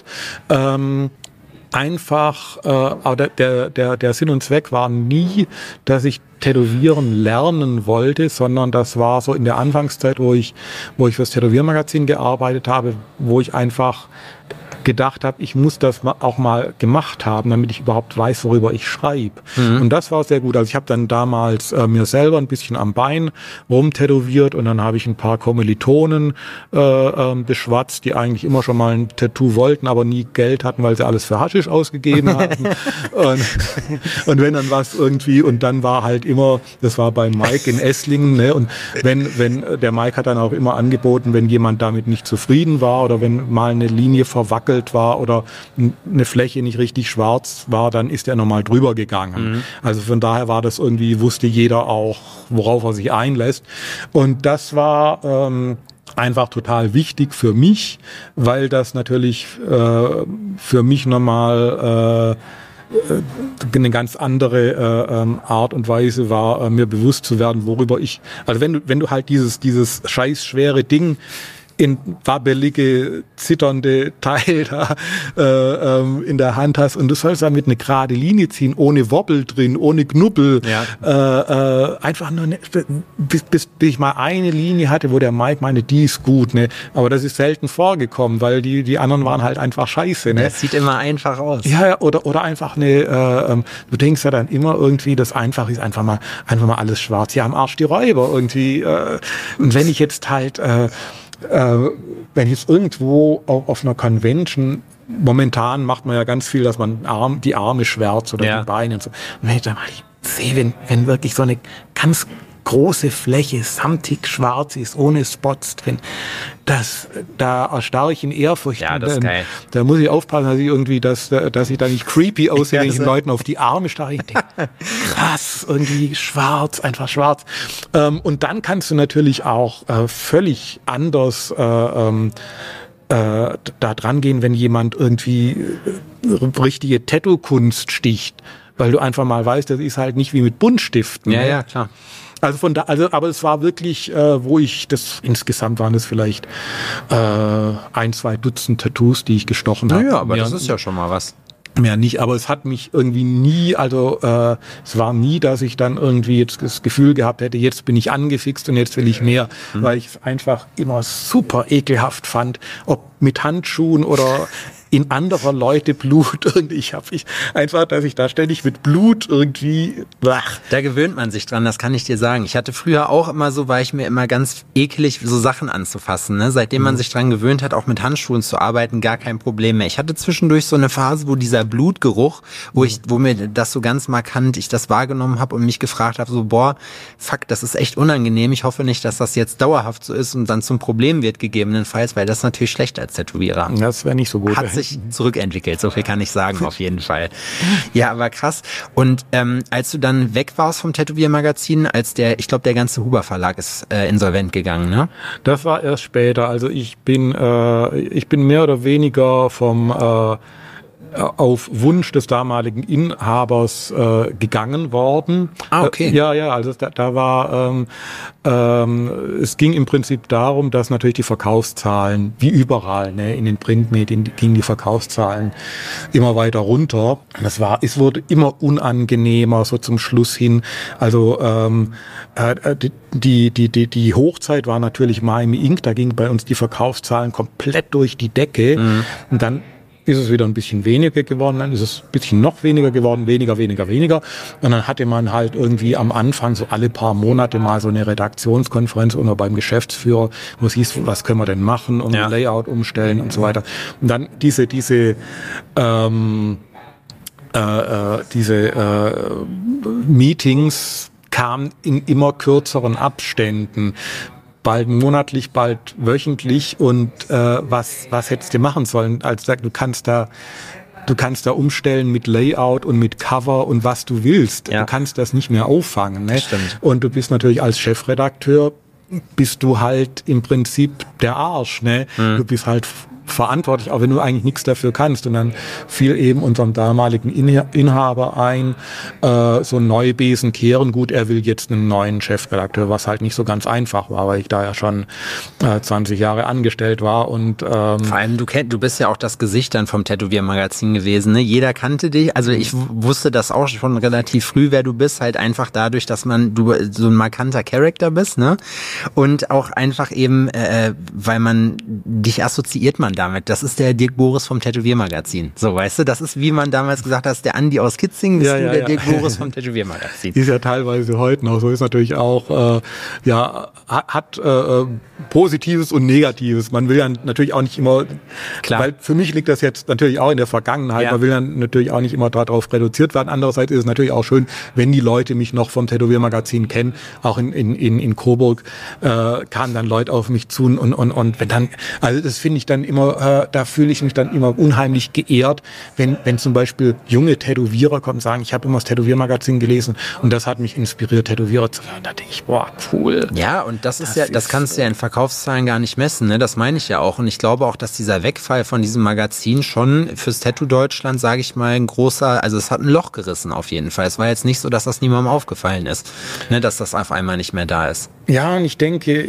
Einfach, aber der Sinn und Zweck war nie, dass ich Tätowieren lernen wollte, sondern das war so in der Anfangszeit, wo ich fürs Tätowiermagazin gearbeitet habe, wo ich einfach gedacht habe, ich muss das auch mal gemacht haben, damit ich überhaupt weiß, worüber ich schreibe. Und das war sehr gut. Also ich habe dann damals mir selber ein bisschen am Bein rumtätowiert und dann habe ich ein paar Kommilitonen beschwatzt, die eigentlich immer schon mal ein Tattoo wollten, aber nie Geld hatten, weil sie alles für Haschisch ausgegeben hatten. und wenn dann was irgendwie, und dann war halt immer, das war bei Mike in Esslingen, ne, und wenn der Mike hat dann auch immer angeboten, wenn jemand damit nicht zufrieden war oder wenn mal eine Linie verwackelt war oder eine Fläche nicht richtig schwarz war, dann ist er nochmal drüber gegangen. Also von daher war das irgendwie, wusste jeder auch, worauf er sich einlässt. Und das war einfach total wichtig für mich, weil das natürlich für mich nochmal eine ganz andere Art und Weise war, mir bewusst zu werden, worüber ich, also wenn du halt dieses scheiß schwere Ding in wabbelige, zitternde Teil da in der Hand hast und du sollst damit eine gerade Linie ziehen, ohne Wobbel drin, ohne Knubbel. Ja. Einfach nur, bis ich mal eine Linie hatte, wo der Mike meinte, die ist gut, ne? Aber das ist selten vorgekommen, weil die anderen waren halt einfach scheiße, ne? Das sieht immer einfach aus. Ja, oder einfach eine, du denkst ja dann immer irgendwie, das einfach ist einfach mal alles schwarz. Ja, am Arsch die Räuber irgendwie. Und wenn ich jetzt halt wenn ich jetzt irgendwo auch auf einer Convention, momentan macht man ja ganz viel, dass man die Arme schwärzt oder die Beine und so. Und wenn ich dann mal sehe, wenn wirklich so eine ganz große Fläche samtig schwarz ist, ohne Spots drin, da erstarre ich in Ehrfurcht. Ja, das ist geil. Da muss ich aufpassen, dass ich irgendwie, dass ich da nicht creepy aussehe, wenn ich den Leuten auf die Arme starre. Ich denke, krass, irgendwie schwarz, einfach schwarz. Und dann kannst du natürlich auch völlig anders da dran gehen, wenn jemand irgendwie richtige Tattoo-Kunst sticht, weil du einfach mal weißt, das ist halt nicht wie mit Buntstiften. Ja, ja, klar. Also aber es war wirklich, wo ich insgesamt waren es vielleicht 1-2 Dutzend Tattoos, die ich gestochen habe. Ja, aber das ist ja schon mal was. Mehr nicht, aber es hat mich irgendwie nie, also es war nie, dass ich dann irgendwie jetzt das Gefühl gehabt hätte, jetzt bin ich angefixt und jetzt will ich mehr, weil ich es einfach immer super ekelhaft fand, ob mit Handschuhen oder in anderer Leute Blut irgendwie. Dass ich da ständig mit Blut irgendwie. Da gewöhnt man sich dran, das kann ich dir sagen. Ich hatte früher auch immer so, war ich mir immer ganz eklig, so Sachen anzufassen. Ne? Seitdem man sich dran gewöhnt hat, auch mit Handschuhen zu arbeiten, gar kein Problem mehr. Ich hatte zwischendurch so eine Phase, wo dieser Blutgeruch, wo mir das so ganz markant, ich das wahrgenommen habe und mich gefragt habe, so boah, fuck, das ist echt unangenehm. Ich hoffe nicht, dass das jetzt dauerhaft so ist und dann zum Problem wird gegebenenfalls, weil das ist natürlich schlecht als Tätowierer. Das wäre nicht so gut. Hat sich zurückentwickelt, so viel kann ich sagen, auf jeden Fall. Ja, aber krass. Und als du dann weg warst vom Tätowiermagazin, ich glaube, der ganze Huber Verlag ist insolvent gegangen, ne? Das war erst später. Also ich bin mehr oder weniger auf Wunsch des damaligen Inhabers gegangen worden. Ah, okay. Ja, also da war es ging im Prinzip darum, dass natürlich die Verkaufszahlen, wie überall, ne, in den Printmedien gingen die Verkaufszahlen immer weiter runter. Es wurde immer unangenehmer so zum Schluss hin. Also die Hochzeit war natürlich Miami Ink, da gingen bei uns die Verkaufszahlen komplett durch die Decke. Und dann ist es wieder ein bisschen weniger geworden, dann ist es ein bisschen noch weniger geworden, weniger. Und dann hatte man halt irgendwie am Anfang so alle paar Monate mal so eine Redaktionskonferenz oder beim Geschäftsführer, wo es hieß, was können wir denn machen und Layout umstellen und so weiter. Und dann diese Meetings kamen in immer kürzeren Abständen. Bald monatlich, bald wöchentlich und was hättest du machen sollen? Also du kannst da umstellen mit Layout und mit Cover und was du willst. Ja. Du kannst das nicht mehr auffangen. Ne? Stimmt. Und du bist natürlich als Chefredakteur, bist du halt im Prinzip der Arsch. Ne? Du bist halt verantwortlich, auch wenn du eigentlich nichts dafür kannst. Und dann fiel eben unserem damaligen Inhaber ein, so ein Neubesen kehren. Gut, er will jetzt einen neuen Chefredakteur, was halt nicht so ganz einfach war, weil ich da ja schon 20 Jahre angestellt war. Und vor allem, du bist ja auch das Gesicht dann vom Tätowiermagazin gewesen. Ne? Jeder kannte dich. Also ich wusste das auch schon relativ früh, wer du bist. Halt einfach dadurch, dass du so ein markanter Charakter bist. Ne? Und auch einfach eben, weil dich assoziiert man damit. Das ist der Dirk Boris vom Tätowiermagazin. So, weißt du, das ist, wie man damals gesagt hat, der Andi aus Kitzingen ist der Dirk Boris vom Tätowiermagazin. Ist ja teilweise heute noch. So ist natürlich auch, hat Positives und Negatives. Man will ja natürlich auch nicht immer, klar, weil für mich liegt das jetzt natürlich auch in der Vergangenheit. Ja. Man will dann natürlich auch nicht immer darauf reduziert werden. Andererseits ist es natürlich auch schön, wenn die Leute mich noch vom Tätowiermagazin kennen. Auch in Coburg kamen dann Leute auf mich zu und wenn dann, also das finde ich dann immer, da fühle ich mich dann immer unheimlich geehrt, wenn zum Beispiel junge Tätowierer kommen und sagen, ich habe immer das Tätowiermagazin gelesen und das hat mich inspiriert, Tätowierer zu werden. Da denke ich, boah, cool. Ja, und das kannst du ja in Verkaufszahlen gar nicht messen, ne? Das meine ich ja auch. Und ich glaube auch, dass dieser Wegfall von diesem Magazin schon fürs Tattoo Deutschland, sage ich mal, es hat ein Loch gerissen auf jeden Fall. Es war jetzt nicht so, dass das niemandem aufgefallen ist, ne, dass das auf einmal nicht mehr da ist. Ja, und ich denke,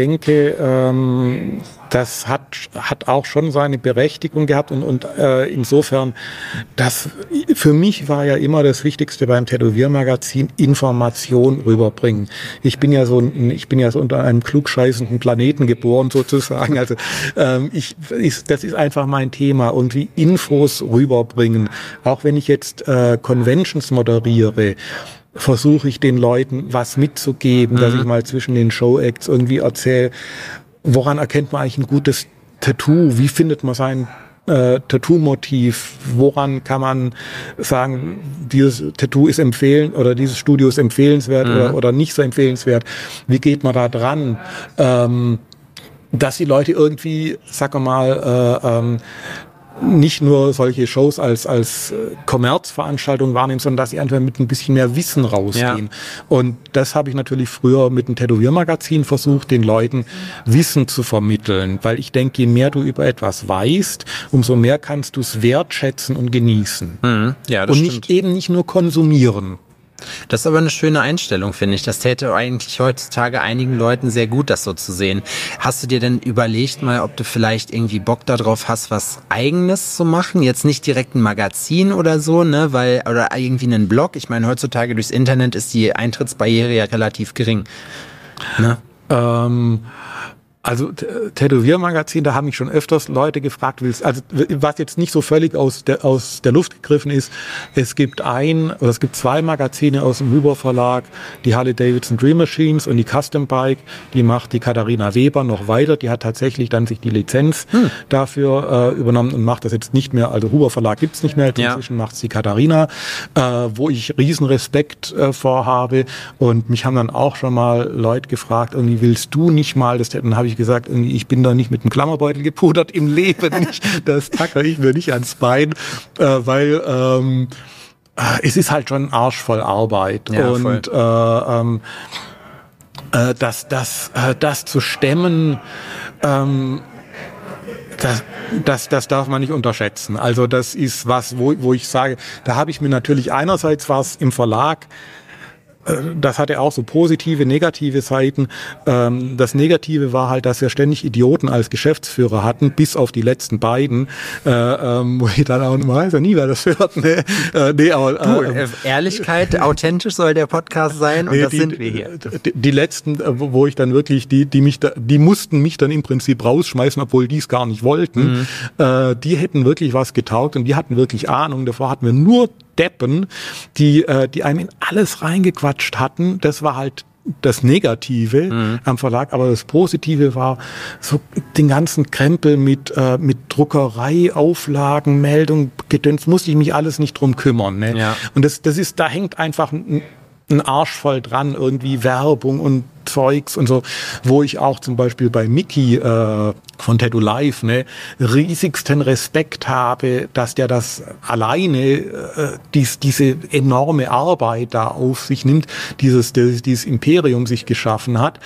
das hat auch schon seine Berechtigung gehabt und insofern, für mich war ja immer das Wichtigste beim Tätowiermagazin Information rüberbringen. Ich bin ja so unter einem klugscheißenden Planeten geboren sozusagen. Also das ist einfach mein Thema, irgendwie Infos rüberbringen. Auch wenn ich jetzt Conventions moderiere, versuche ich den Leuten was mitzugeben, dass ich mal zwischen den Show-Acts irgendwie erzähle, woran erkennt man eigentlich ein gutes Tattoo? Wie findet man sein Tattoo-Motiv? Woran kann man sagen, dieses Tattoo ist oder dieses Studio ist empfehlenswert oder nicht so empfehlenswert? Wie geht man da dran? Dass die Leute irgendwie, sagen wir mal, nicht nur solche Shows als Kommerzveranstaltung wahrnehmen, sondern dass sie einfach mit ein bisschen mehr Wissen rausgehen. Ja. Und das habe ich natürlich früher mit dem Tätowiermagazin versucht, den Leuten Wissen zu vermitteln. Weil ich denke, je mehr du über etwas weißt, umso mehr kannst du es wertschätzen und genießen. Mhm. Ja, das stimmt. Und eben nicht nur konsumieren. Das ist aber eine schöne Einstellung, finde ich. Das täte eigentlich heutzutage einigen Leuten sehr gut, das so zu sehen. Hast du dir denn überlegt mal, ob du vielleicht irgendwie Bock darauf hast, was Eigenes zu machen? Jetzt nicht direkt ein Magazin oder so, ne? Oder irgendwie einen Blog. Ich meine, heutzutage durchs Internet ist die Eintrittsbarriere ja relativ gering. Ne? Also Tätowiermagazin, da haben mich schon öfters Leute gefragt, was jetzt nicht so völlig aus der Luft gegriffen ist. Es gibt zwei Magazine aus dem Huber Verlag, die Harley-Davidson Dream Machines und die Custom Bike, die macht die Katharina Weber noch weiter. Die hat tatsächlich dann sich die Lizenz dafür übernommen und macht das jetzt nicht mehr. Also Huber Verlag gibt's nicht mehr, inzwischen macht's die Katharina, wo ich riesen Respekt vorhabe. Und mich haben dann auch schon mal Leute gefragt, irgendwie willst du nicht mal das? Dann habe ich gesagt, ich bin da nicht mit einem Klammerbeutel gepudert im Leben nicht. Das tackere ich mir nicht ans Bein, weil es ist halt schon arschvoll Arbeit. Ja, und das zu stemmen, das darf man nicht unterschätzen. Also das ist was, wo ich sage, da habe ich mir natürlich einerseits was im Verlag das hatte auch so positive, negative Seiten. Das Negative war halt, dass wir ständig Idioten als Geschäftsführer hatten, bis auf die letzten beiden, wo ich dann auch weiß ja nie, wer das hört. Ehrlichkeit, authentisch soll der Podcast sein und das sind wir hier. Die letzten, wo ich dann wirklich, die mussten mich dann im Prinzip rausschmeißen, obwohl die es gar nicht wollten. Die hätten wirklich was getaugt und die hatten wirklich Ahnung. Davor hatten wir nur Deppen, die einem in alles reingequatscht hatten. Das war halt das Negative am Verlag, aber das Positive war so den ganzen Krempel mit Druckerei, Auflagen, Meldung, Gedöns, musste ich mich alles nicht drum kümmern. Ne? Ja. Und da hängt einfach ein Arsch voll dran, irgendwie Werbung und Zeugs und so, wo ich auch zum Beispiel bei Mickey von Tattoo Live riesigsten Respekt habe, dass der das alleine diese enorme Arbeit da auf sich nimmt, dieses Imperium sich geschaffen hat.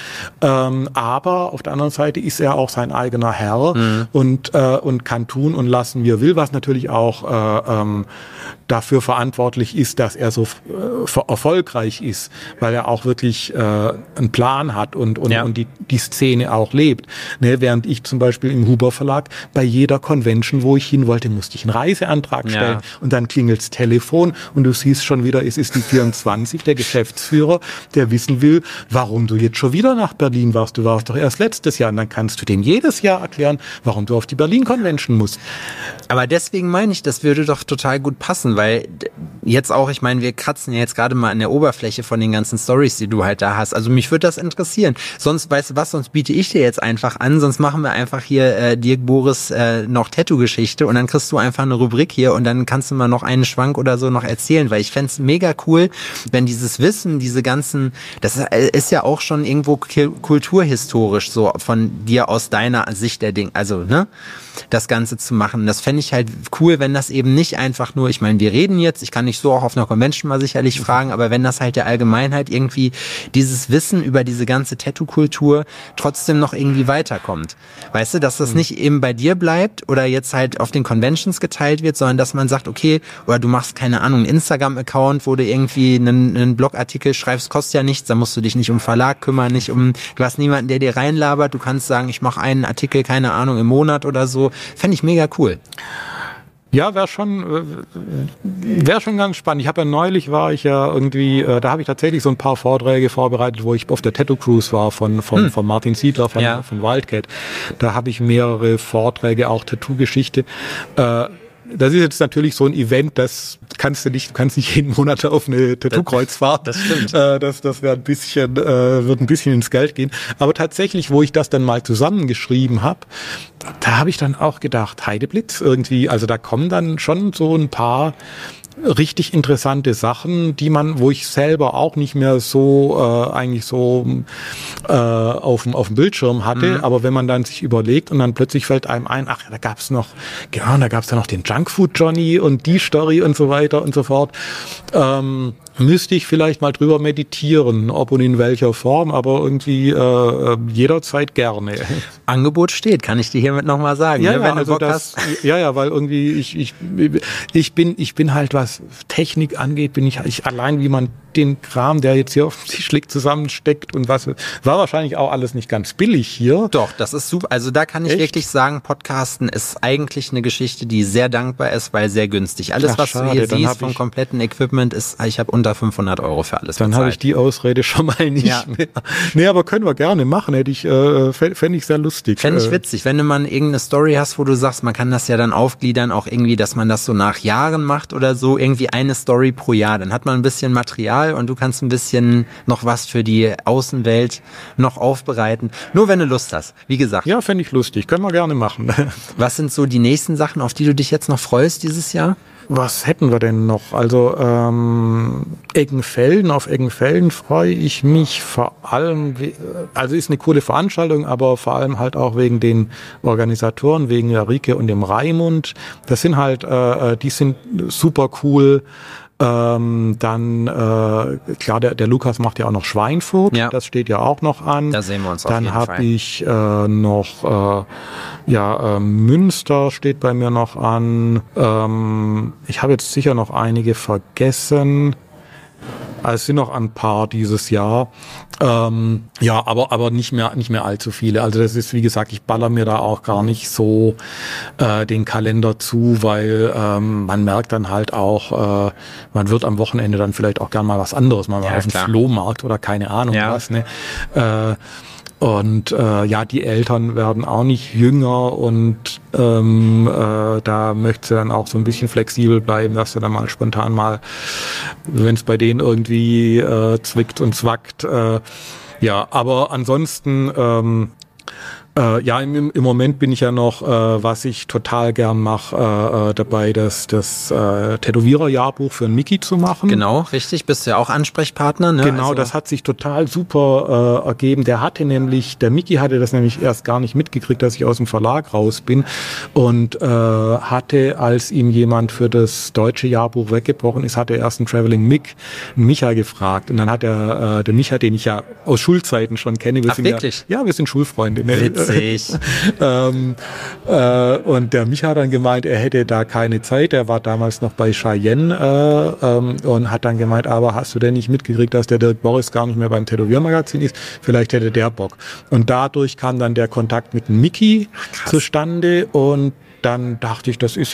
Aber auf der anderen Seite ist er auch sein eigener Herr und kann tun und lassen, wie er will, was natürlich auch dafür verantwortlich ist, dass er so erfolgreich ist, weil er auch wirklich einen Plan hat und die Szene auch lebt. Ne, während ich zum Beispiel im Huber Verlag bei jeder Convention, wo ich hin wollte, musste ich einen Reiseantrag stellen und dann klingelt's Telefon und du siehst schon wieder, es ist die 24, der Geschäftsführer, der wissen will, warum du jetzt schon wieder nach Berlin warst. Du warst doch erst letztes Jahr und dann kannst du dem jedes Jahr erklären, warum du auf die Berlin Convention musst. Aber deswegen meine ich, das würde doch total gut passen, weil jetzt auch, ich meine, wir kratzen ja jetzt gerade mal an der Oberfläche von den ganzen Storys, die du halt da hast. Also mich würde das interessieren. Sonst, weißt du was, sonst biete ich dir jetzt einfach an, sonst machen wir einfach hier Dirk Boris noch Tattoo-Geschichte und dann kriegst du einfach eine Rubrik hier und dann kannst du mal noch einen Schwank oder so noch erzählen, weil ich fände es mega cool, wenn dieses Wissen, diese ganzen, das ist ja auch schon irgendwo kulturhistorisch so von dir aus deiner Sicht der Dinge, also das Ganze zu machen. Das fände ich halt cool, wenn das eben nicht einfach nur, ich meine, wir reden jetzt, ich kann nicht so auch auf einer Convention mal sicherlich fragen, aber wenn das halt der Allgemeinheit irgendwie dieses Wissen über diese ganze Tattoo-Kultur trotzdem noch irgendwie weiterkommt. Weißt du, dass das nicht eben bei dir bleibt oder jetzt halt auf den Conventions geteilt wird, sondern dass man sagt, okay, oder du machst, keine Ahnung, einen Instagram-Account, wo du irgendwie einen Blogartikel schreibst, kostet ja nichts, da musst du dich nicht um Verlag kümmern, du hast niemanden, der dir reinlabert, du kannst sagen, ich mache einen Artikel, keine Ahnung, im Monat oder so. Fände ich mega cool. Ja, wäre schon ganz spannend. Neulich war ich ja irgendwie, da habe ich tatsächlich so ein paar Vorträge vorbereitet, wo ich auf der Tattoo Cruise war von Martin Siedler von Wildcat. Da habe ich mehrere Vorträge, auch Tattoo-Geschichte. Das ist jetzt natürlich so ein Event, das kannst du nicht jeden Monat auf eine Tattoo-Kreuzfahrt. Das stimmt. Das wäre wird ein bisschen ins Geld gehen. Aber tatsächlich, wo ich das dann mal zusammengeschrieben habe, da habe ich dann auch gedacht, Heideblitz irgendwie, also da kommen dann schon so ein paar richtig interessante Sachen, wo ich selber auch nicht mehr so eigentlich so auf dem Bildschirm hatte, aber wenn man dann sich überlegt und dann plötzlich fällt einem ein, ach, da gab's ja noch den Junkfood Johnny und die Story und so weiter und so fort. Müsste ich vielleicht mal drüber meditieren, ob und in welcher Form, aber irgendwie jederzeit gerne. Angebot steht, kann ich dir hiermit nochmal sagen. Ja, ne? Wenn also du Bock hast. Weil irgendwie ich bin halt, was Technik angeht, bin ich allein, wie man den Kram, der jetzt hier auf dem Tisch liegt, zusammensteckt und was, war wahrscheinlich auch alles nicht ganz billig hier. Doch, das ist super. Also da kann ich wirklich sagen, Podcasten ist eigentlich eine Geschichte, die sehr dankbar ist, weil sehr günstig. Alles, was du hier siehst vom kompletten Equipment, ich habe unter 500 € für alles bezahlt. Dann habe ich die Ausrede schon mal nicht mehr. Nee, aber können wir gerne machen. Fände ich sehr lustig. Fände ich witzig, wenn du mal irgendeine Story hast, wo du sagst, man kann das ja dann aufgliedern, auch irgendwie, dass man das so nach Jahren macht oder so, irgendwie eine Story pro Jahr. Dann hat man ein bisschen Material und du kannst ein bisschen noch was für die Außenwelt noch aufbereiten. Nur wenn du Lust hast, wie gesagt. Ja, fände ich lustig. Können wir gerne machen. Was sind so die nächsten Sachen, auf die du dich jetzt noch freust dieses Jahr? Was hätten wir denn noch? Also Eggenfelden, auf Eggenfelden freue ich mich vor allem, also ist eine coole Veranstaltung, aber vor allem halt auch wegen den Organisatoren, wegen der Rike und dem Raimund. Das sind halt, die sind super cool. Dann, klar, der Lukas macht ja auch noch Schweinfurt, das steht ja auch noch an. Da sehen wir uns auf jeden Fall. Dann habe ich noch, Münster steht bei mir noch an. Ich habe jetzt sicher noch einige vergessen. Also es sind noch ein paar dieses Jahr. Ja, aber nicht mehr allzu viele. Also das ist, wie gesagt, ich baller mir da auch gar nicht so den Kalender zu, weil man merkt dann halt auch, man wird am Wochenende dann vielleicht auch gern mal was anderes, mal auf dem Flohmarkt oder keine Ahnung was. Ne? Und die Eltern werden auch nicht jünger und da möchte sie dann auch so ein bisschen flexibel bleiben, dass sie dann mal spontan mal, wenn es bei denen irgendwie zwickt und zwackt. Aber ansonsten im Moment bin ich ja noch, was ich total gern mache, dabei, das Tätowierer-Jahrbuch für einen Mickey zu machen. Genau, richtig, bist du ja auch Ansprechpartner. Ne? Genau, das hat sich total super ergeben. Der Mickey hatte das nämlich erst gar nicht mitgekriegt, dass ich aus dem Verlag raus bin und hatte, als ihm jemand für das deutsche Jahrbuch weggebrochen ist, hat er erst einen Traveling Micha gefragt und dann hat er, der Micha, den ich ja aus Schulzeiten schon kenne. Ach, wirklich? Ja, wir sind Schulfreunde. Ne? Witzig. Und der Micha hat dann gemeint, er hätte da keine Zeit. Er war damals noch bei Cheyenne und hat dann gemeint, aber hast du denn nicht mitgekriegt, dass der Dirk Boris gar nicht mehr beim Tätowiermagazin ist? Vielleicht hätte der Bock. Und dadurch kam dann der Kontakt mit dem Mickey zustande und dann dachte ich, das ist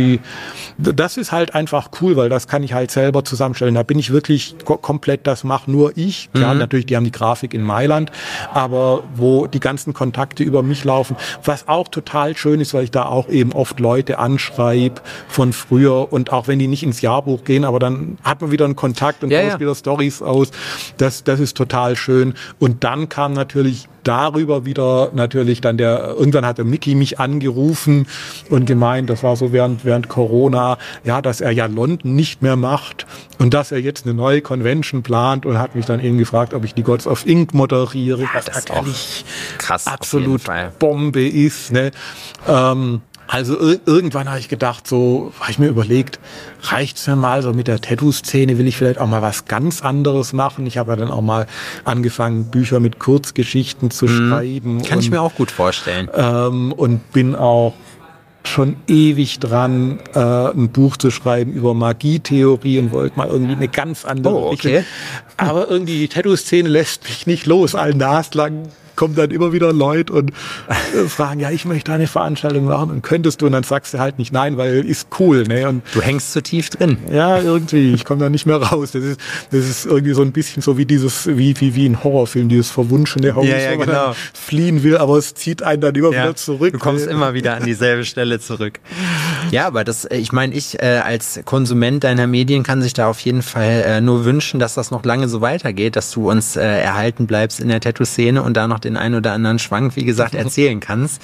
halt einfach cool, weil das kann ich halt selber zusammenstellen. Da bin ich wirklich komplett, das mache nur ich. Klar, natürlich, die haben die Grafik in Mailand, aber wo die ganzen Kontakte über mich laufen, was auch total schön ist, weil ich da auch eben oft Leute anschreibe von früher und auch wenn die nicht ins Jahrbuch gehen, aber dann hat man wieder einen Kontakt und tauscht wieder Storys aus. Das ist total schön. Und dann kam natürlich darüber wieder natürlich dann irgendwann hat der Mickey mich angerufen und gemeint, das war so während Corona, ja, dass er ja London nicht mehr macht und dass er jetzt eine neue Convention plant und hat mich dann eben gefragt, ob ich die Gods of Ink moderiere, was natürlich krass, absolut Bombe ist, ne? Also irgendwann habe ich gedacht, habe ich mir überlegt, reicht's mir mal so mit der Tattoo-Szene, will ich vielleicht auch mal was ganz anderes machen. Ich habe ja dann auch mal angefangen, Bücher mit Kurzgeschichten zu schreiben. Kann ich mir auch gut vorstellen. Und bin auch schon ewig dran, ein Buch zu schreiben über Magietheorie und wollte mal irgendwie eine ganz andere Richtung. Aber irgendwie die Tattoo-Szene lässt mich nicht los. All naslang kommen dann immer wieder Leute und fragen, ja, ich möchte eine Veranstaltung machen und könntest du? Und dann sagst du halt nicht nein, weil ist cool. Ne? Und du hängst zu tief drin. Ja, irgendwie. Ich komme da nicht mehr raus. Das ist irgendwie so ein bisschen so wie wie ein Horrorfilm, dieses verwunschene Haus, wo man dann fliehen will, aber es zieht einen dann immer wieder zurück. Du kommst immer wieder an dieselbe Stelle zurück. Ja, aber ich als Konsument deiner Medien kann sich da auf jeden Fall nur wünschen, dass das noch lange so weitergeht, dass du uns erhalten bleibst in der Tattoo-Szene und da noch den einen oder anderen Schwank, wie gesagt, erzählen kannst.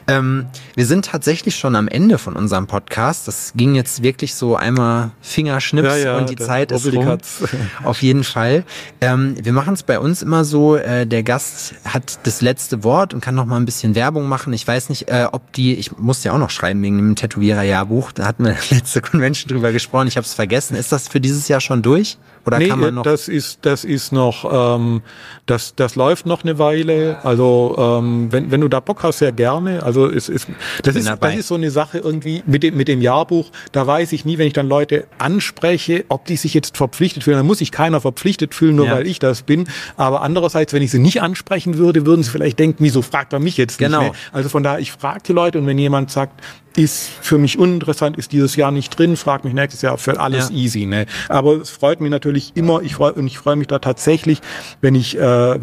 Wir sind tatsächlich schon am Ende von unserem Podcast. Das ging jetzt wirklich so einmal Fingerschnips und die Zeit ist rum. Auf jeden Fall. Wir machen es bei uns immer so, der Gast hat das letzte Wort und kann noch mal ein bisschen Werbung machen. Ich weiß nicht, ich musste ja auch noch schreiben wegen dem Tätowierer-Jahrbuch. Da hatten wir letzte Convention drüber gesprochen. Ich habe es vergessen. Ist das für dieses Jahr schon durch? Oder kann man noch? Das ist noch, das läuft noch eine Weile. Also wenn du da Bock hast, sehr gerne. Also das ist so eine Sache irgendwie mit dem Jahrbuch. Da weiß ich nie, wenn ich dann Leute anspreche, ob die sich jetzt verpflichtet fühlen. Dann muss sich keiner verpflichtet fühlen, nur weil ich das bin. Aber andererseits, wenn ich sie nicht ansprechen würde, würden sie vielleicht denken, wieso fragt er mich jetzt nicht mehr? Also von daher, ich frage die Leute und wenn jemand sagt, ist für mich uninteressant, ist dieses Jahr nicht drin, frag mich nächstes Jahr, für alles easy. Ne? Aber es freut mich natürlich immer, ich freue mich da tatsächlich, wenn ich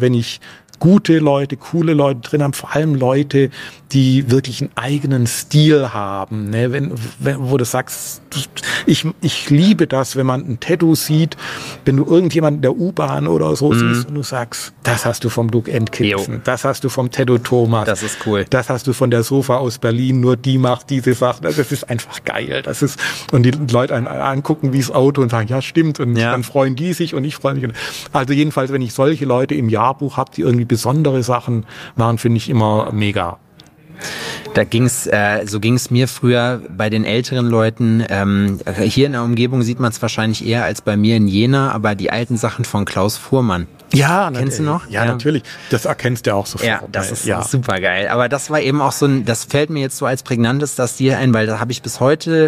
gute Leute, coole Leute drin haben, vor allem Leute, die wirklich einen eigenen Stil haben. Ne? Wo du sagst, ich liebe das, wenn man ein Tattoo sieht, wenn du irgendjemanden in der U-Bahn oder so siehst und du sagst, das hast du vom Luke Endkipsen, das hast du vom Tattoo Thomas. Das ist cool. Das hast du von der Sofa aus Berlin, nur die macht diese Sachen. Das ist einfach geil. Und die Leute angucken wie das Auto und sagen, ja stimmt, und dann freuen die sich und ich freue mich. Also jedenfalls, wenn ich solche Leute im Jahrbuch habe, die irgendwie besondere Sachen machen, finde ich immer mega. So ging's mir früher bei den älteren Leuten. Hier in der Umgebung sieht man es wahrscheinlich eher als bei mir in Jena, aber die alten Sachen von Klaus Fuhrmann. Ja, kennst du noch? Ja, natürlich. Das erkennst du auch sofort. Ja, das ist super geil. Aber das war eben auch das fällt mir jetzt so als prägnantes, das dir ein, weil da habe ich bis heute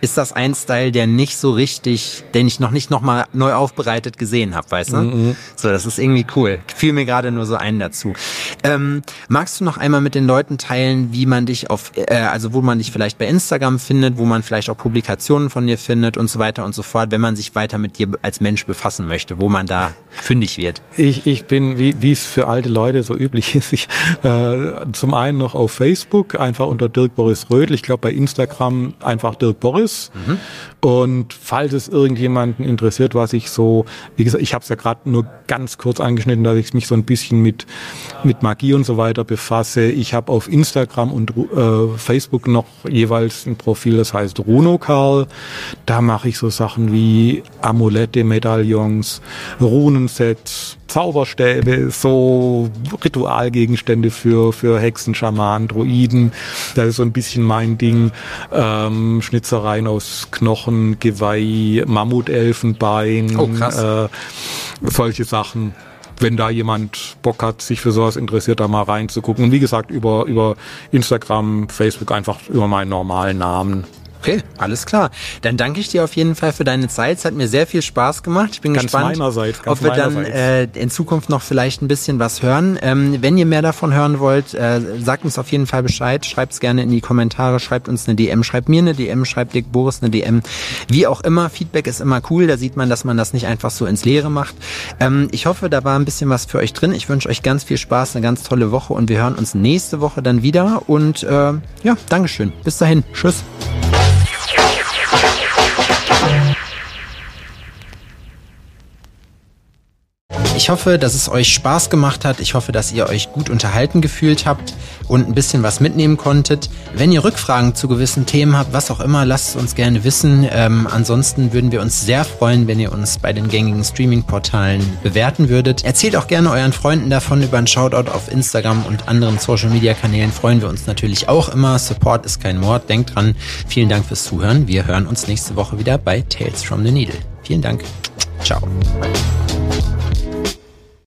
ist das ein Style, den ich noch nicht nochmal neu aufbereitet gesehen habe, weißt du? So, das ist irgendwie cool. Fiel mir gerade nur so ein dazu. Magst du noch einmal mit den Leuten teilen, wie man dich wo man dich vielleicht bei Instagram findet, wo man vielleicht auch Publikationen von dir findet und so weiter und so fort, wenn man sich weiter mit dir als Mensch befassen möchte, wo man da fündig wird? Ich bin, wie es für alte Leute so üblich ist, zum einen noch auf Facebook, einfach unter Dirk Boris Rödl. Ich glaube bei Instagram einfach Dirk Boris. Und falls es irgendjemanden interessiert, was ich so, wie gesagt, ich habe es ja gerade nur ganz kurz angeschnitten, dass ich mich so ein bisschen mit Magie und so weiter befasse. Ich habe auf Instagram und Facebook noch jeweils ein Profil, das heißt Runokarl. Da mache ich so Sachen wie Amulette, Medaillons, Runensets, Zauberstäbe, so Ritualgegenstände für Hexen, Schamanen, Druiden. Das ist so ein bisschen mein Ding. Schnitzereien aus Knochen, Geweih, Mammutelfenbein, solche Sachen. Wenn da jemand Bock hat, sich für sowas interessiert, da mal reinzugucken. Und wie gesagt, über Instagram, Facebook einfach über meinen normalen Namen. Okay, alles klar. Dann danke ich dir auf jeden Fall für deine Zeit. Es hat mir sehr viel Spaß gemacht. Ich bin gespannt, ob wir dann in Zukunft noch vielleicht ein bisschen was hören. Wenn ihr mehr davon hören wollt, sagt uns auf jeden Fall Bescheid. Schreibt es gerne in die Kommentare, schreibt uns eine DM, schreibt mir eine DM, schreibt Dirk Boris eine DM. Wie auch immer, Feedback ist immer cool. Da sieht man, dass man das nicht einfach so ins Leere macht. Ich hoffe, da war ein bisschen was für euch drin. Ich wünsche euch ganz viel Spaß, eine ganz tolle Woche und wir hören uns nächste Woche dann wieder. Und Dankeschön. Bis dahin. Tschüss. Ich hoffe, dass es euch Spaß gemacht hat. Ich hoffe, dass ihr euch gut unterhalten gefühlt habt und ein bisschen was mitnehmen konntet. Wenn ihr Rückfragen zu gewissen Themen habt, was auch immer, lasst es uns gerne wissen. Ansonsten würden wir uns sehr freuen, wenn ihr uns bei den gängigen Streaming-Portalen bewerten würdet. Erzählt auch gerne euren Freunden davon. Über einen Shoutout auf Instagram und anderen Social-Media-Kanälen freuen wir uns natürlich auch immer. Support ist kein Mord. Denkt dran. Vielen Dank fürs Zuhören. Wir hören uns nächste Woche wieder bei Tales from the Needle. Vielen Dank. Ciao.